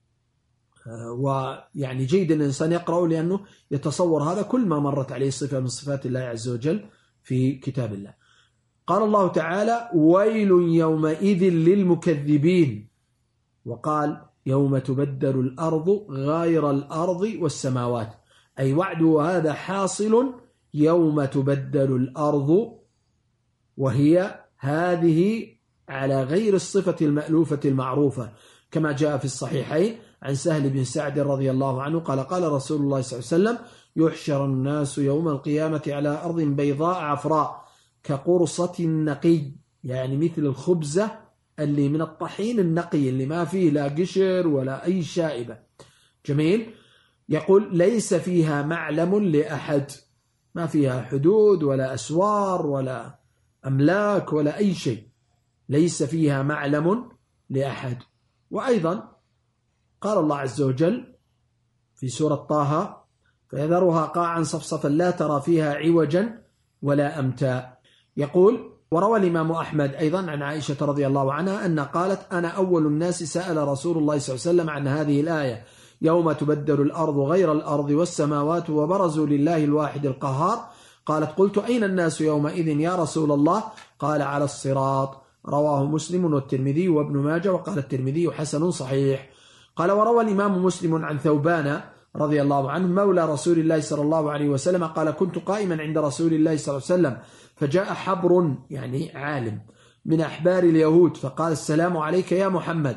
ويعني جيد الإنسان يقرأه لأنه يتصور هذا كل ما مرت عليه صفة من صفات الله عز وجل في كتاب الله. قال الله تعالى: ويل يومئذ للمكذبين، وقال: يوم تبدل الأرض غير الأرض والسماوات، أي وعده هذا حاصل يوم تبدل الأرض، وهي هذه على غير الصفة المألوفة المعروفة، كما جاء في الصحيحين عن سهل بن سعد رضي الله عنه قال: قال رسول الله صلى الله عليه وسلم: يحشر الناس يوم القيامة على أرض بيضاء عفراء كقرصة النقي، يعني مثل الخبزة اللي من الطحين النقي اللي ما فيه لا قشر ولا أي شائبة. جميل. يقول ليس فيها معلم لأحد، ما فيها حدود ولا أسوار ولا أملاك ولا أي شيء، ليس فيها معلم لأحد. وأيضا قال الله عز وجل في سورة طه: فيذرها قاعا صفصفا لا ترى فيها عوجا ولا أمتا. يقول: وروى الإمام أحمد أيضا عن عائشة رضي الله عنها أن قالت: أنا أول الناس سأل رسول الله صلى الله عليه وسلم عن هذه الآية: يوم تبدل الأرض غير الأرض والسماوات وبرزوا لله الواحد القهار. قالت: قلت: أين الناس يومئذ يا رسول الله؟ قال: على الصراط. رواه مسلم والترمذي وابن ماجه، وقال الترمذي حسن صحيح. قال: وروى الإمام مسلم عن ثوبان رضي الله عنه مولى رسول الله صلى الله عليه وسلم قال: كنت قائما عند رسول الله صلى الله عليه وسلم فجاء حبر، يعني عالم من أحبار اليهود، فقال: السلام عليك يا محمد.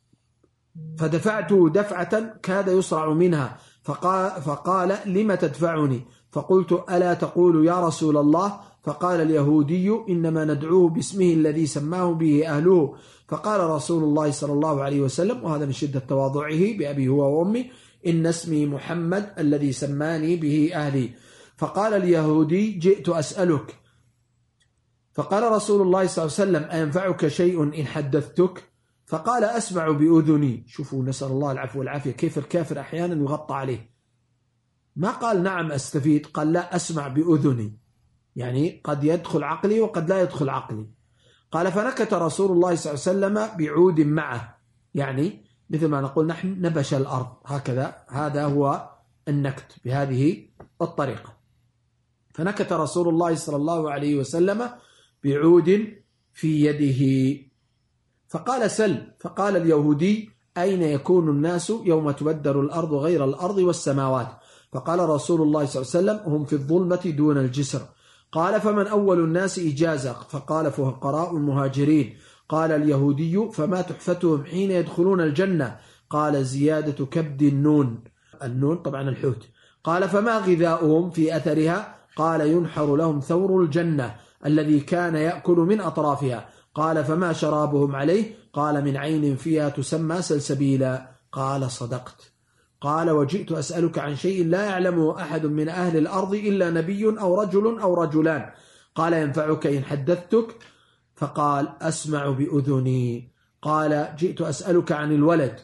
فدفعته دفعة كاد يصرع منها، فقال, فقال: لم تدفعني؟ فقلت: ألا تقول يا رسول الله؟ فقال اليهودي: إنما ندعوه باسمه الذي سماه به أهله. فقال رسول الله صلى الله عليه وسلم، وهذا من شدة تواضعه بأبي هو وأمي: إن اسمي محمد الذي سماني به أهلي. فقال اليهودي: جئت أسألك. فقال رسول الله صلى الله عليه وسلم: أينفعك شيء إن حدثتك؟ فقال: أسمع بأذني. شوفوا، نسأل الله العفو والعافية، كيف الكافر أحيانا يغطى عليه. ما قال نعم أستفيد، قال لا، أسمع بأذني، يعني قد يدخل عقلي وقد لا يدخل عقلي. قال: فنكت رسول الله صلى الله عليه وسلم بعود معه، يعني مثل ما نقول نحن نبش الأرض، هكذا، هذا هو النكت بهذه الطريقة. فنكت رسول الله صلى الله عليه وسلم بعود في يده. فقال: سل. فقال اليهودي: أين يكون الناس يوم تبدل الأرض غير الأرض والسماوات؟ فقال رسول الله صلى الله عليه وسلم: هم في الظلمة دون الجسر. قال: فمن أول الناس إجازة؟ فقال: فقراء المهاجرين. قال اليهودي: فما تحفتهم حين يدخلون الجنة؟ قال: زيادة كبد النون، النون طبعا الحوت. قال: فما غذاؤهم في أثرها؟ قال: ينحر لهم ثور الجنة الذي كان يأكل من أطرافها. قال: فما شرابهم عليه؟ قال: من عين فيها تسمى سلسبيلا. قال: صدقت. قال: وجئت أسألك عن شيء لا يعلمه أحد من أهل الأرض إلا نبي أو رجل أو رجلان. قال: ينفعك إن حدثتك؟ فقال: أسمع بأذني. قال: جئت أسألك عن الولد،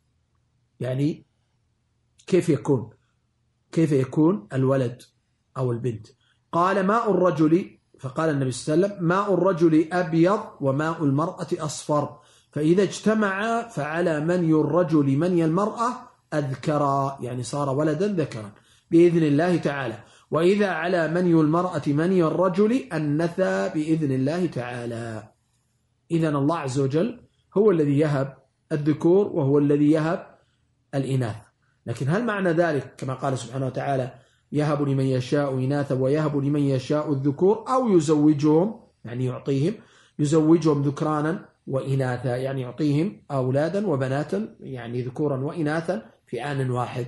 يعني كيف يكون كيف يكون الولد أو البنت. قال: ماء الرجل. فقال النبي صلى الله عليه وسلم: ماء الرجل أبيض وماء المرأة أصفر، فإذا اجتمعا فعلى مني الرجل مني المرأة أذكرا، يعني صار ولدا ذكرا بإذن الله تعالى، وإذا على مني المرأة مني الرجل أنثى بإذن الله تعالى. إذن الله عز وجل هو الذي يهب الذكور وهو الذي يهب الإناث. لكن هل معنى ذلك كما قال سبحانه وتعالى: يهب لمن يشاء إناثا ويهب لمن يشاء الذكور، أو يزوجهم، يعني يعطيهم يزوجهم ذكرانا وإناثا، يعني يعطيهم أولادا وبناتا، يعني ذكورا وإناثا في آن واحد.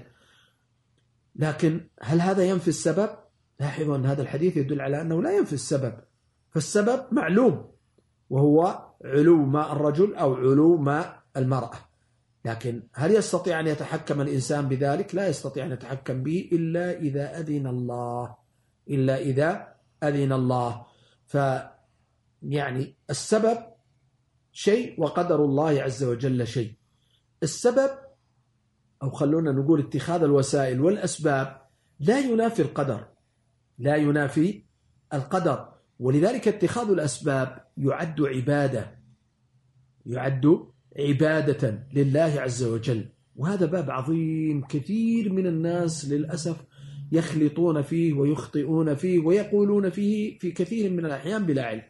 لكن هل هذا ينفي السبب؟ لاحظوا أن هذا الحديث يدل على أنه لا ينفي السبب، فالسبب معلوم وهو علو ماء الرجل أو علو ماء المرأة. لكن هل يستطيع أن يتحكم الإنسان بذلك؟ لا يستطيع أن يتحكم به إلا إذا أذن الله إلا إذا أذن الله. فيعني السبب شيء وقدر الله عز وجل شيء. السبب، أو خلونا نقول اتخاذ الوسائل والأسباب، لا ينافي القدر لا ينافي القدر ولذلك اتخاذ الأسباب يعد عبادة يعد عبادة لله عز وجل. وهذا باب عظيم، كثير من الناس للأسف يخلطون فيه ويخطئون فيه ويقولون فيه في كثير من الأحيان بلا علم.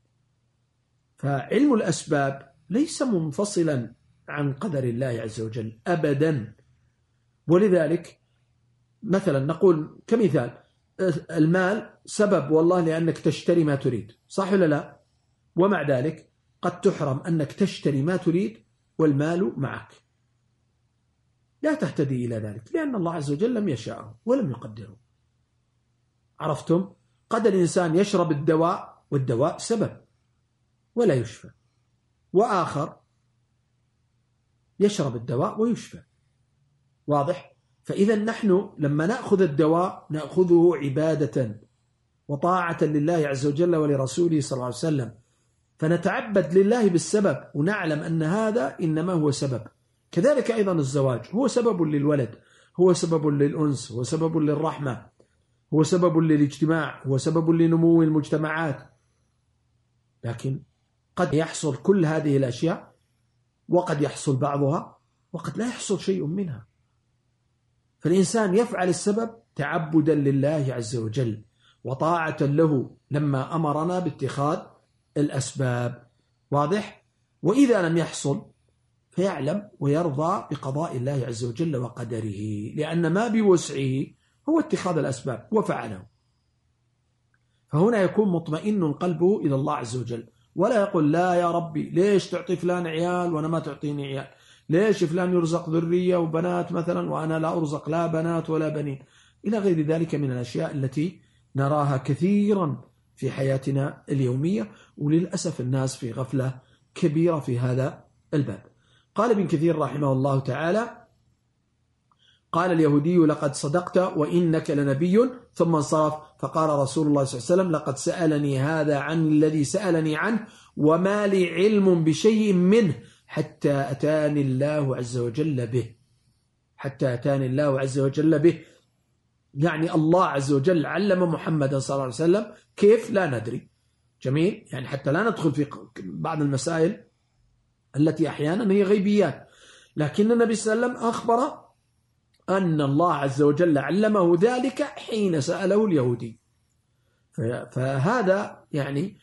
فعلم الأسباب ليس منفصلا عن قدر الله عز وجل أبدا. ولذلك مثلا نقول كمثال: المال سبب والله لأنك تشتري ما تريد، صح ولا لا؟ ومع ذلك قد تحرم أنك تشتري ما تريد والمال معك. لا تهتدي إلى ذلك، لأن الله عز وجل لم يشاءه ولم يقدره. عرفتم؟ قد الإنسان يشرب الدواء والدواء سبب ولا يشفى، وآخر يشرب الدواء ويشفى. واضح؟ فإذا نحن لما نأخذ الدواء نأخذه عبادة وطاعة لله عز وجل ولرسوله صلى الله عليه وسلم، فنتعبد لله بالسبب ونعلم أن هذا إنما هو سبب. كذلك أيضا الزواج هو سبب للولد، هو سبب للأنس، هو سبب للرحمة، هو سبب للاجتماع، هو سبب لنمو المجتمعات. لكن قد يحصل كل هذه الأشياء وقد يحصل بعضها وقد لا يحصل شيء منها. فالإنسان يفعل السبب تعبدا لله عز وجل وطاعة له لما أمرنا باتخاذ الأسباب. واضح؟ وإذا لم يحصل فيعلم ويرضى بقضاء الله عز وجل وقدره، لأن ما بوسعه هو اتخاذ الأسباب وفعله. فهنا يكون مطمئن قلبه إلى الله عز وجل، ولا يقول لا يا ربي ليش تعطي فلان عيال وأنا ما تعطيني عيال، ليش فلان يرزق ذرية وبنات مثلا وأنا لا أرزق لا بنات ولا بنين، إلى غير ذلك من الأشياء التي نراها كثيرا في حياتنا اليومية، وللأسف الناس في غفلة كبيرة في هذا الباب. قال ابن كثير رحمه الله تعالى: قال اليهودي: لقد صدقت وإنك لنبي، ثم انصرف. فقال رسول الله صلى الله عليه وسلم: لقد سألني هذا عن الذي سألني عنه وما لي علم بشيء منه حتى أتاني الله عز وجل به. حتى أتاني الله عز وجل به، يعني الله عز وجل علم محمدا صلى الله عليه وسلم كيف لا ندري. جميل، يعني حتى لا ندخل في بعض المسائل التي أحيانا هي غيبيات، لكن النبي صلى الله عليه وسلم أخبر أن الله عز وجل علمه ذلك حين سأله اليهودي. فهذا يعني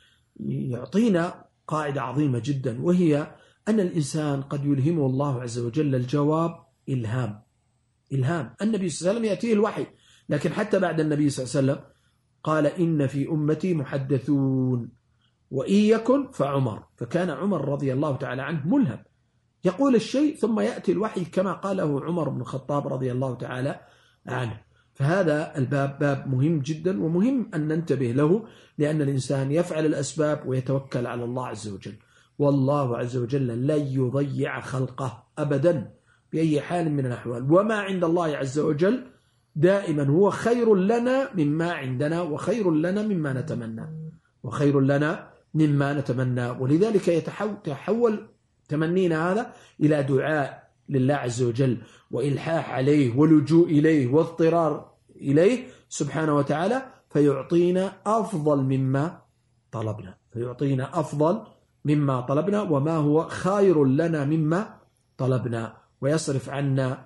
يعطينا قاعدة عظيمة جدا، وهي أن الإنسان قد يلهمه الله عز وجل الجواب إلهام. إلهام النبي صلى الله عليه وسلم يأتيه الوحي، لكن حتى بعد النبي صلى الله عليه وسلم قال: إن في أمتي محدثون وإن يكن فعمر. فكان عمر رضي الله تعالى عنه ملهم، يقول الشيء ثم يأتي الوحي كما قاله عمر بن الخطاب رضي الله تعالى عنه. فهذا الباب باب مهم جدا، ومهم أن ننتبه له، لأن الإنسان يفعل الأسباب ويتوكل على الله عز وجل، والله عز وجل لن يضيع خلقه أبدا بأي حال من الأحوال. وما عند الله عز وجل دائما هو خير لنا مما عندنا، وخير لنا مما نتمنى، وخير لنا مما نتمنى. ولذلك يتحول تمنينا هذا إلى دعاء لله عز وجل، وإلحاح عليه، ولجوء إليه، واضطرار إليه سبحانه وتعالى، فيعطينا أفضل مما طلبنا، فيعطينا أفضل مما طلبنا وما هو خير لنا مما طلبنا، ويصرف عنا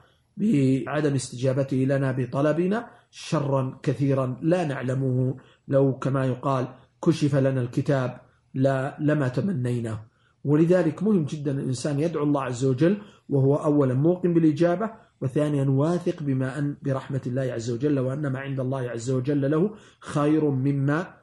بعدم استجابته لنا بطلبنا شرا كثيرا لا نعلمه. لو كما يقال كشف لنا الكتاب لا لما تمنيناه. ولذلك مهم جدا الإنسان يدعو الله عز وجل وهو أولا موقن بالإجابة، وثانيا واثق بما أن برحمة الله عز وجل، وأن ما عند الله عز وجل له خير مما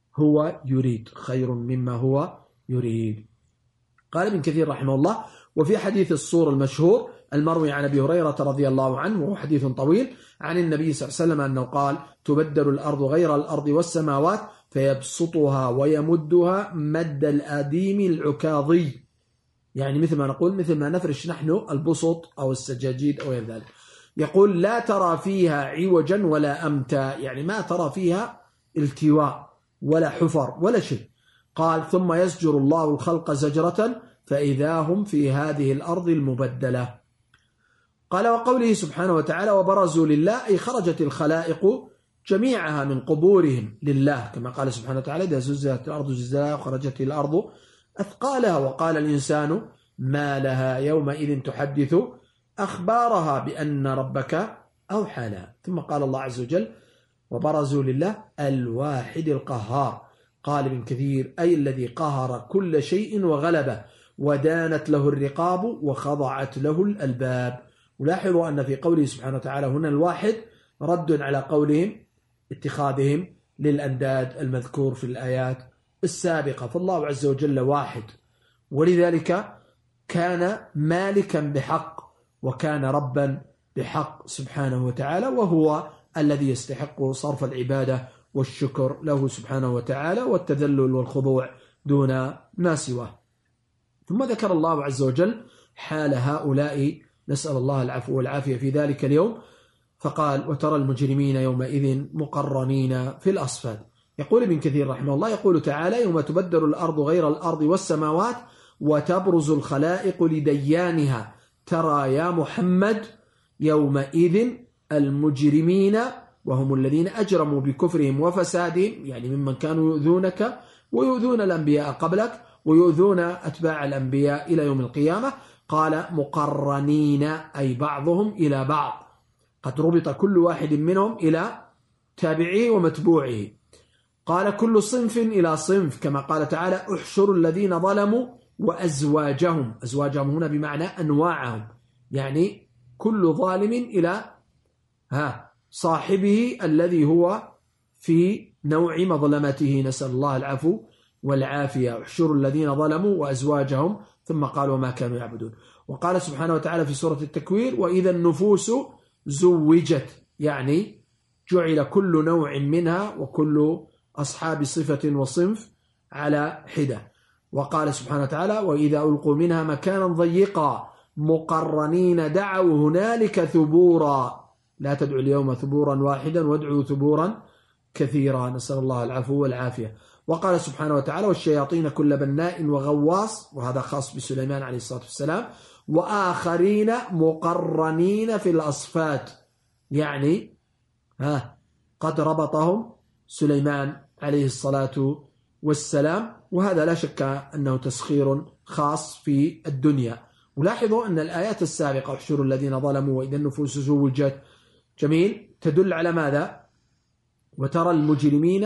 هو يريد، خير مما هو يريد. قال ابن كثير رحمه الله: وفي حديث الصور المشهور المروي عن أبي هريرة رضي الله عنه، وهو حديث طويل، عن النبي صلى الله عليه وسلم أنه قال: تبدل الأرض غير الأرض والسماوات فيبسطها ويمدها مد الأديم العكاظي. يعني مثل ما نقول، مثل ما نفرش نحن البسط أو السجاجيد أو غير ذلك. يقول: لا ترى فيها عوجا ولا أمتا، يعني ما ترى فيها التواء ولا حفر ولا شيء. قال: ثم يزجر الله الخلق زجرة فإذا هم في هذه الأرض المبدلة. قال: وقوله سبحانه وتعالى: وبرزوا لله، أي خرجت الخلائق جميعها من قبورهم لله، كما قال سبحانه وتعالى: إذا زلزلت الأرض زلزالها وخرجت الأرض أثقالها وقال الإنسان ما لها يومئذ تحدث أخبارها بأن ربك أوحى لها. ثم قال الله عز وجل: وبرزوا لله الواحد القهار. قال ابن كثير: أي الذي قهر كل شيء وغلبه، ودانت له الرقاب وخضعت له الألباب. ولاحظوا أن في قوله سبحانه وتعالى هنا الواحد رد على قولهم اتخاذهم للأنداد المذكور في الآيات السابقة. فالله عز وجل واحد، ولذلك كان مالكا بحق، وكان ربا بحق سبحانه وتعالى، وهو الذي يستحق صرف العبادة والشكر له سبحانه وتعالى والتذلل والخضوع دون ما سواه. ثم ذكر الله عز وجل حال هؤلاء، نسأل الله العفو والعافية، في ذلك اليوم فقال: وترى المجرمين يومئذ مقرنين في الأصفاد. يقول ابن كثير رحمه الله، يقول تعالى: يوم تبدل الأرض غير الأرض والسماوات وتبرز الخلائق لديانها ترى يا محمد يومئذ المجرمين، وهم الذين أجرموا بكفرهم وفسادهم، يعني ممن كانوا يؤذونك ويؤذون الأنبياء قبلك ويؤذون أتباع الأنبياء إلى يوم القيامة. قال: مقرنين، أي بعضهم إلى بعض، قد ربط كل واحد منهم إلى تابعيه ومتبوعه. قال: كل صنف إلى صنف، كما قال تعالى: احشروا الذين ظلموا وأزواجهم. أزواجهم هنا بمعنى أنواعهم، يعني كل ظالم إلى ها صاحبه الذي هو في نوع مظلمته، نسأل الله العفو والعافية. احشروا الذين ظلموا وأزواجهم، ثم قال: وما كانوا يعبدون. وقال سبحانه وتعالى في سورة التكوير: وإذا النفوس زوجت، يعني جعل كل نوع منها وكل أصحاب صفة وصنف على حدة. وقال سبحانه وتعالى: وإذا ألقوا منها مكانا ضيقا مقرنين دعوا هنالك ثبورا، لا تدعوا اليوم ثبورا واحدا وادعوا ثبورا كثيرا، نسأل الله العفو والعافية. وقال سبحانه وتعالى: والشياطين كل بناء وغواص، وهذا خاص بسليمان عليه الصلاة والسلام، وآخرين مقرنين في الأصفاد، يعني ها قد ربطهم سليمان عليه الصلاة والسلام. وهذا لا شك أنه تسخير خاص في الدنيا. ولاحظوا أن الآيات السابقة: احشروا الذين ظلموا وإذا النفوس زوجت، جميل، تدل على ماذا؟ وترى المجرمين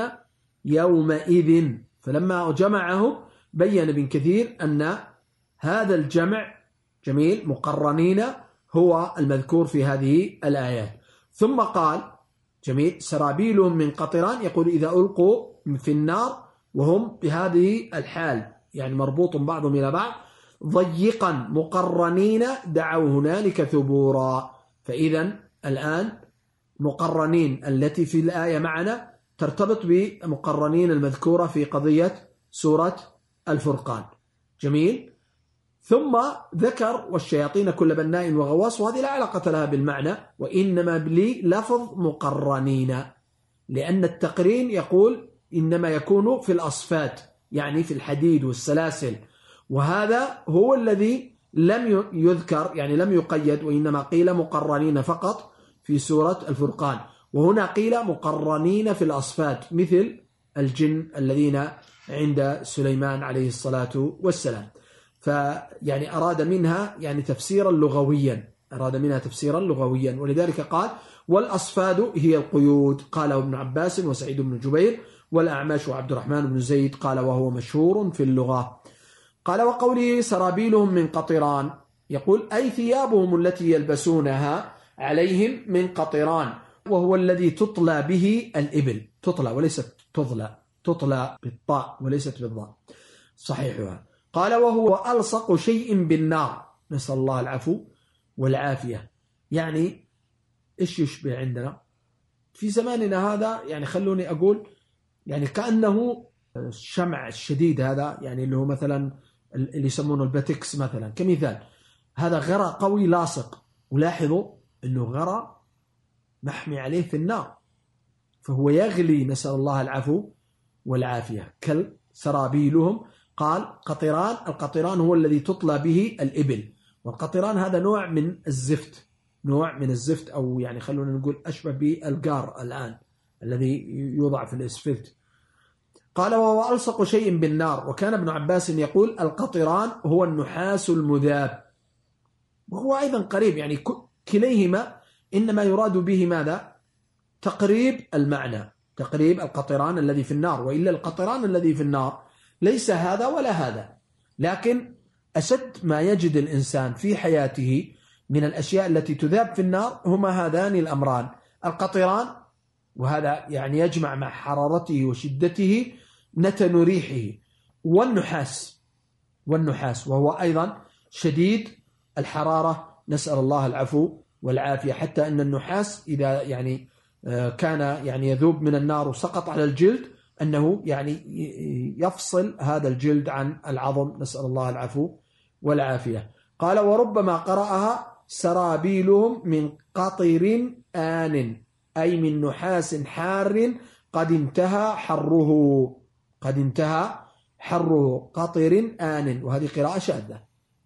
يومئذ. فلما جمعه بين ابن كثير أن هذا الجمع، جميل، مقرنين، هو المذكور في هذه الآيات. ثم قال، جميل، سرابيلهم من قطران، يقول إذا ألقوا في النار وهم بهذه الحال، يعني مربوط بعضهم إلى بعض، ضيقا مقرنين دعوا هنالك ثبورا. فإذا الآن مقرنين التي في الآية معنا ترتبط بمقرنين المذكورة في قضية سورة الفرقان، جميل. ثم ذكر: والشياطين كل بناء وغواص، وهذه لا علاقة لها بالمعنى، وإنما بلي لفظ مقرنين، لأن التقرين يقول إنما يكون في الأصفاد، يعني في الحديد والسلاسل، وهذا هو الذي لم يذكر، يعني لم يقيد، وإنما قيل مقرنين فقط في سورة الفرقان. وهنا قيل مقرنين في الأصفاد، مثل الجن الذين عند سليمان عليه الصلاة والسلام. فيعني أراد منها يعني تفسيرا لغويا، أراد منها تفسيرا لغويا، ولذلك قال: والأصفاد هي القيود. قاله ابن عباس وسعيد بن جبير والأعمش وعبد الرحمن بن زيد، قال وهو مشهور في اللغة. قال: وقوله سرابيلهم من قطران، يقول أي ثيابهم التي يلبسونها عليهم من قطران، وهو الذي تطلى به الإبل، تطلى وليست تطلى، تطلى بالطاء وليست بالضاء، صحيحها. قال: وهو ألصق شيء بالنار، نسأل الله العفو والعافية. يعني إيش يشبه عندنا في زماننا هذا؟ يعني خلوني أقول، يعني كأنه الشمع الشديد هذا، يعني اللي هو مثلا اللي يسمونه الباتكس مثلا كمثال، هذا غراء قوي لاصق، ولاحظوا أنه غراء محمي عليه في النار، فهو يغلي، نسأل الله العفو والعافية. كالسرابيلهم، قال قطران، القطران هو الذي تطلى به الإبل، والقطران هذا نوع من الزفت، نوع من الزفت، أو يعني خلونا نقول أشبه بالجار الآن الذي يوضع في الإسفلت. قال: وهو ألصق شيء بالنار. وكان ابن عباس يقول: القطران هو النحاس المذاب، وهو أيضا قريب، يعني كليهما إنما يراد به ماذا؟ تقريب المعنى، تقريب القطران الذي في النار، وإلا القطران الذي في النار ليس هذا ولا هذا، لكن أشد ما يجد الإنسان في حياته من الأشياء التي تذاب في النار هما هذان الأمران: القطران، وهذا يعني يجمع مع حرارته وشدته نتن ريحه، والنحاس، والنحاس وهو أيضا شديد الحرارة، نسأل الله العفو والعافية، حتى أن النحاس إذا يعني كان يعني يذوب من النار وسقط على الجلد أنه يعني يفصل هذا الجلد عن العظم، نسأل الله العفو والعافية. قال وربما قرأها سرابيلهم من قطر آن، أي من نحاس حار قد انتهى حره، قد انتهى حره، قطر آن، وهذه قراءة شاذة.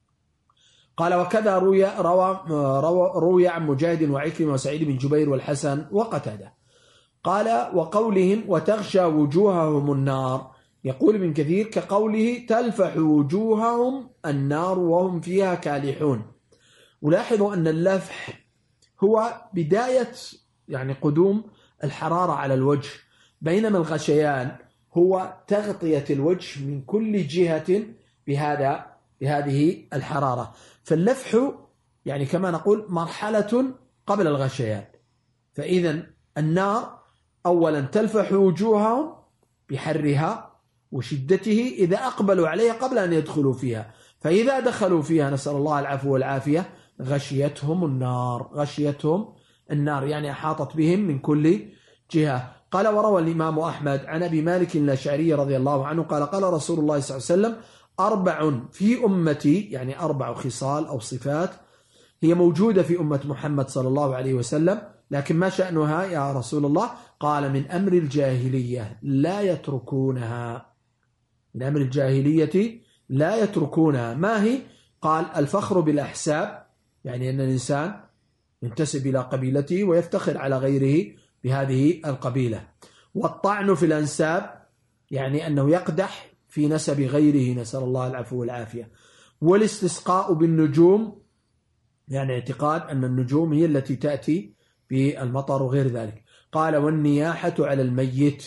قال وكذا روي روى روي عن مجاهد وعكرمة وسعيد بن جبير والحسن وقتادة. قال وقولهم وتغشى وجوههم النار، يقول ابن كثير كقوله تلفح وجوههم النار وهم فيها كالحون. ولاحظوا أن اللفح هو بداية يعني قدوم الحرارة على الوجه، بينما الغشيان هو تغطية الوجه من كل جهة بهذا بهذه الحرارة. فاللفح يعني كما نقول مرحلة قبل الغشيان. فإذا النار أولا تلفح وجوههم بحرها وشدته إذا أقبلوا عليها قبل أن يدخلوا فيها، فإذا دخلوا فيها نسأل الله العفو والعافية غشيتهم النار، غشيتهم النار يعني أحاطت بهم من كل جهة. قال وروى الإمام أحمد عن أبي مالك الأشعري رضي الله عنه قال قال رسول الله صلى الله عليه وسلم أربع في أمتي، يعني أربع خصال أو صفات هي موجودة في أمة محمد صلى الله عليه وسلم، لكن ما شأنها يا رسول الله؟ قال من أمر الجاهلية لا يتركونها، من أمر الجاهلية لا يتركونها. ما هي؟ قال الفخر بالأحساب، يعني أن الإنسان ينتسب إلى قبيلته ويفتخر على غيره بهذه القبيلة. والطعن في الأنساب، يعني أنه يقدح في نسب غيره، نسأل الله العفو والعافية. والاستسقاء بالنجوم، يعني اعتقاد أن النجوم هي التي تأتي بالمطر وغير ذلك. قال والنياحة على الميت.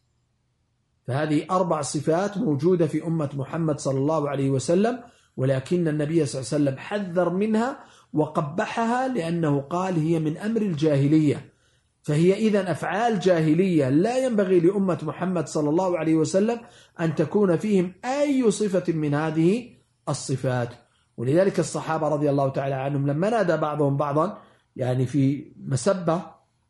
فهذه أربع صفات موجودة في أمة محمد صلى الله عليه وسلم، ولكن النبي صلى الله عليه وسلم حذر منها وقبحها لأنه قال هي من أمر الجاهلية. فهي إذن أفعال جاهلية لا ينبغي لأمة محمد صلى الله عليه وسلم أن تكون فيهم أي صفة من هذه الصفات. ولذلك الصحابة رضي الله تعالى عنهم لما نادى بعضهم بعضا يعني في مسبة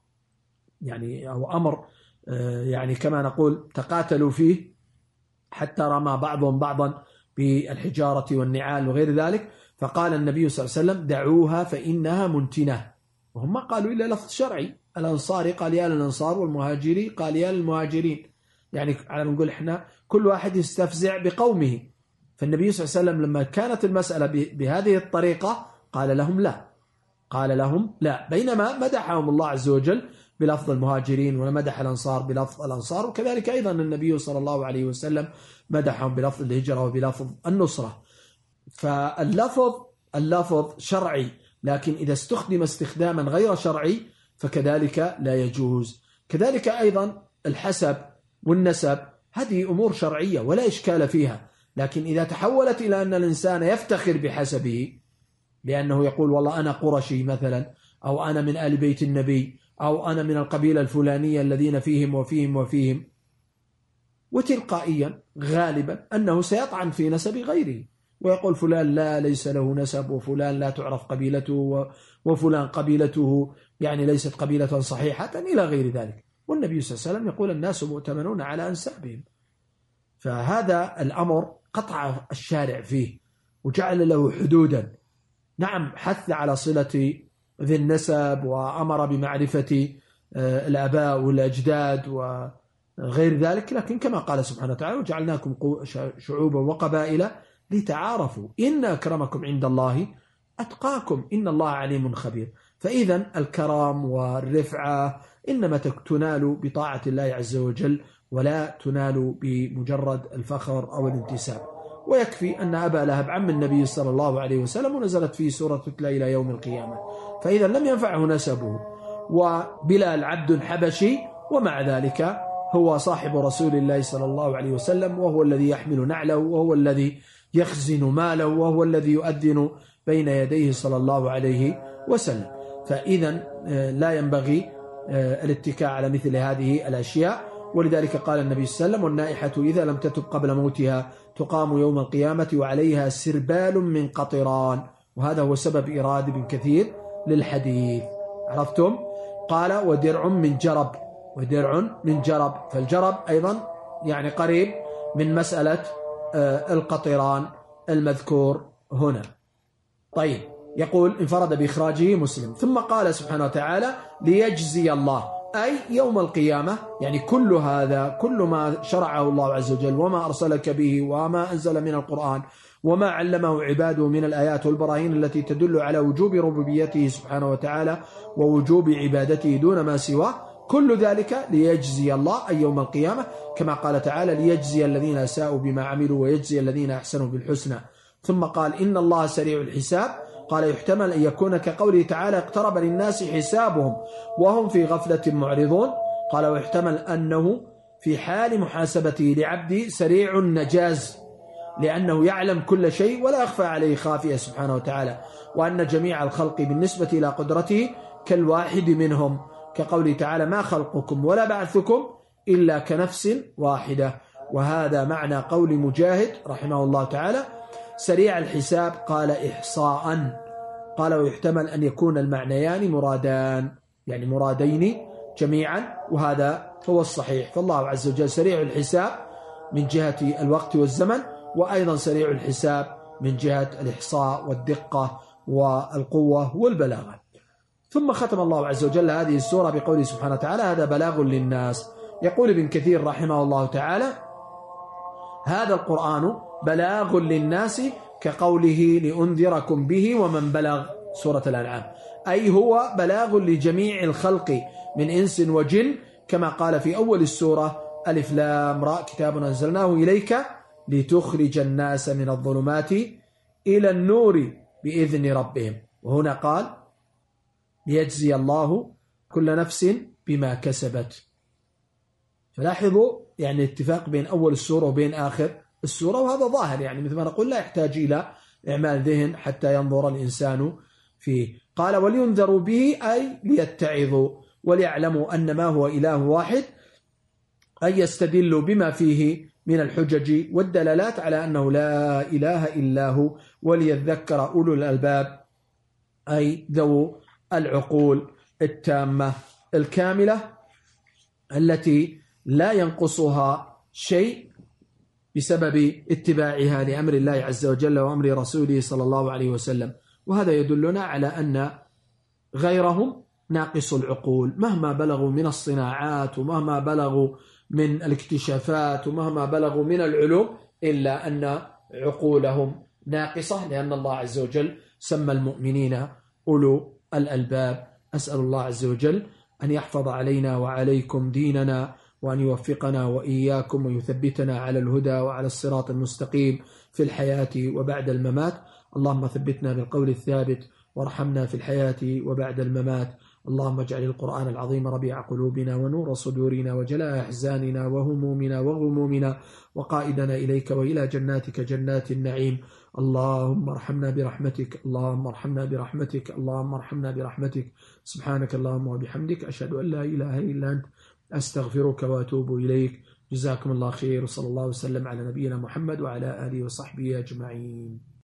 يعني أو أمر يعني كما نقول تقاتلوا فيه حتى رمى بعضهم بعضا بالحجارة والنعال وغير ذلك، فقال النبي صلى الله عليه وسلم دعوها فإنها منتنة. وهم ما قالوا إلا لفظ شرعي، الأنصاري قال يا للأنصار والمهاجري قال يا للمهاجرين، يعني على نقول إحنا كل واحد يستفزع بقومه. فالنبي صلى الله عليه وسلم لما كانت المسألة بهذه الطريقة قال لهم لا، قال لهم لا، بينما مدحهم الله عز وجل بلفظ المهاجرين ومدح الأنصار بلفظ الأنصار، وكذلك أيضا النبي صلى الله عليه وسلم مدحهم بلفظ الهجرة وبلفظ النصرة. فاللفظ اللفظ شرعي، لكن إذا استخدم استخداما غير شرعي فكذلك لا يجوز. كذلك أيضا الحسب والنسب هذه أمور شرعية ولا إشكال فيها، لكن إذا تحولت إلى أن الإنسان يفتخر بحسبه لأنه يقول والله أنا قرشي مثلا، أو أنا من آل بيت النبي، أو أنا من القبيلة الفلانية الذين فيهم وفيهم وفيهم، وتلقائيا غالبا أنه سيطعن في نسب غيره ويقول فلان لا ليس له نسب، وفلان لا تعرف قبيلته، وفلان قبيلته يعني ليست قبيلة صحيحة إلى غير ذلك. والنبي صلى الله عليه وسلم يقول الناس مؤتمنون على أنسابهم. فهذا الأمر قطع الشارع فيه وجعل له حدودا. نعم حث على صلة ذي النسب وأمر بمعرفة الآباء والأجداد وغير ذلك، لكن كما قال سبحانه وتعالى وجعلناكم شعوبا وقبائل لتعارفوا إن أكرمكم عند الله أتقاكم إن الله عليم خبير. فإذا الكرم والرفعة إنما تنال بطاعة الله عز وجل ولا تنال بمجرد الفخر أو الانتساب. ويكفي أن أبا لهب عم النبي صلى الله عليه وسلم ونزلت فيه سورة تتلى إلى يوم القيامة، فإذا لم ينفعه نسبه. وبلال عبد حبشي ومع ذلك هو صاحب رسول الله صلى الله عليه وسلم، وهو الذي يحمل نعله، وهو الذي يخزن ماله، وهو الذي يؤذن بين يديه صلى الله عليه وسلم. فإذا لا ينبغي الاتكاء على مثل هذه الأشياء. ولذلك قال النبي صلى الله عليه وسلم والنائحة إذا لم تتب قبل موتها تقام يوم القيامة وعليها سربال من قطران. وهذا هو سبب إرادة ابن كثير للحديث. عرفتم؟ قال ودرع من جرب، ودرع من جرب، فالجرب أيضا يعني قريب من مسألة القطران المذكور هنا. طيب، يقول انفرد بإخراجه مسلم. ثم قال سبحانه وتعالى ليجزي الله، أي يوم القيامة، يعني كل هذا، كل ما شرعه الله عز وجل وما أرسلك به وما أنزل من القرآن وما علمه عباده من الآيات والبراهين التي تدل على وجوب ربوبيته سبحانه وتعالى ووجوب عبادته دون ما سواه، كل ذلك ليجزي الله أي يوم القيامة، كما قال تعالى ليجزي الذين أساءوا بما عملوا ويجزي الذين أحسنوا بالحسنى. ثم قال إن الله سريع الحساب. قال يحتمل أن يكون كقوله تعالى اقترب للناس حسابهم وهم في غفلة معرضون. قال ويحتمل أنه في حال محاسبته لعبده سريع النجاز، لأنه يعلم كل شيء ولا يخفى عليه خافية سبحانه وتعالى، وأن جميع الخلق بالنسبة إلى قدرته كالواحد منهم، كقوله تعالى ما خلقكم ولا بعثكم إلا كنفس واحدة. وهذا معنى قول مجاهد رحمه الله تعالى سريع الحساب، قال إحصاء. قال ويحتمل أن يكون المعنيان مرادان، يعني مرادين جميعا، وهذا هو الصحيح. فالله عز وجل سريع الحساب من جهة الوقت والزمن، وأيضا سريع الحساب من جهة الإحصاء والدقة والقوة والبلاغة. ثم ختم الله عز وجل هذه السورة بقوله سبحانه وتعالى هذا بلاغ للناس. يقول ابن كثير رحمه الله تعالى هذا القرآن بلاغ للناس كقوله لأنذركم به ومن بلغ، سورة الأنعام، أي هو بلاغ لجميع الخلق من إنس وجن، كما قال في أول السورة ألف لام راء كتاب أنزلناه إليك لتخرج الناس من الظلمات إلى النور بإذن ربهم. وهنا قال ليجزي الله كل نفس بما كسبت. فلاحظوا يعني اتفاق بين أول السورة وبين آخر السورة، وهذا ظاهر، يعني مثل ما نقول لا يحتاج إلى إعمال ذهن حتى ينظر الإنسان فيه. قال ولينذروا به أي ليتعظوا وليعلموا أن ما هو إله واحد، أي يستدلوا بما فيه من الحجج والدلالات على أنه لا إله إلا هو، وليذكر أولو الألباب أي ذو العقول التامة الكاملة التي لا ينقصها شيء بسبب اتباعها لأمر الله عز وجل وأمر رسوله صلى الله عليه وسلم. وهذا يدلنا على أن غيرهم ناقص العقول مهما بلغوا من الصناعات ومهما بلغوا من الاكتشافات ومهما بلغوا من العلوم، إلا أن عقولهم ناقصة، لأن الله عز وجل سمى المؤمنين أولو الألباب. أسأل الله عز وجل أن يحفظ علينا وعليكم ديننا، وأن يوفقنا وإياكم ويثبتنا على الهدى وعلى الصراط المستقيم في الحياة وبعد الممات. اللهم ثبتنا بالقول الثابت وارحمنا في الحياة وبعد الممات. اللهم اجعل القرآن العظيم ربيع قلوبنا ونور صدورنا وجلاء أحزاننا وهمومنا وغمومنا وقائدنا إليك وإلى جناتك جنات النعيم. اللهم ارحمنا برحمتك، اللهم ارحمنا برحمتك، اللهم ارحمنا برحمتك. سبحانك اللهم وبحمدك، أشهد أن لا إله إلا أنت، أستغفرك وأتوب إليك. جزاكم الله خير، وصلى الله وسلم على نبينا محمد وعلى آله وصحبه أجمعين.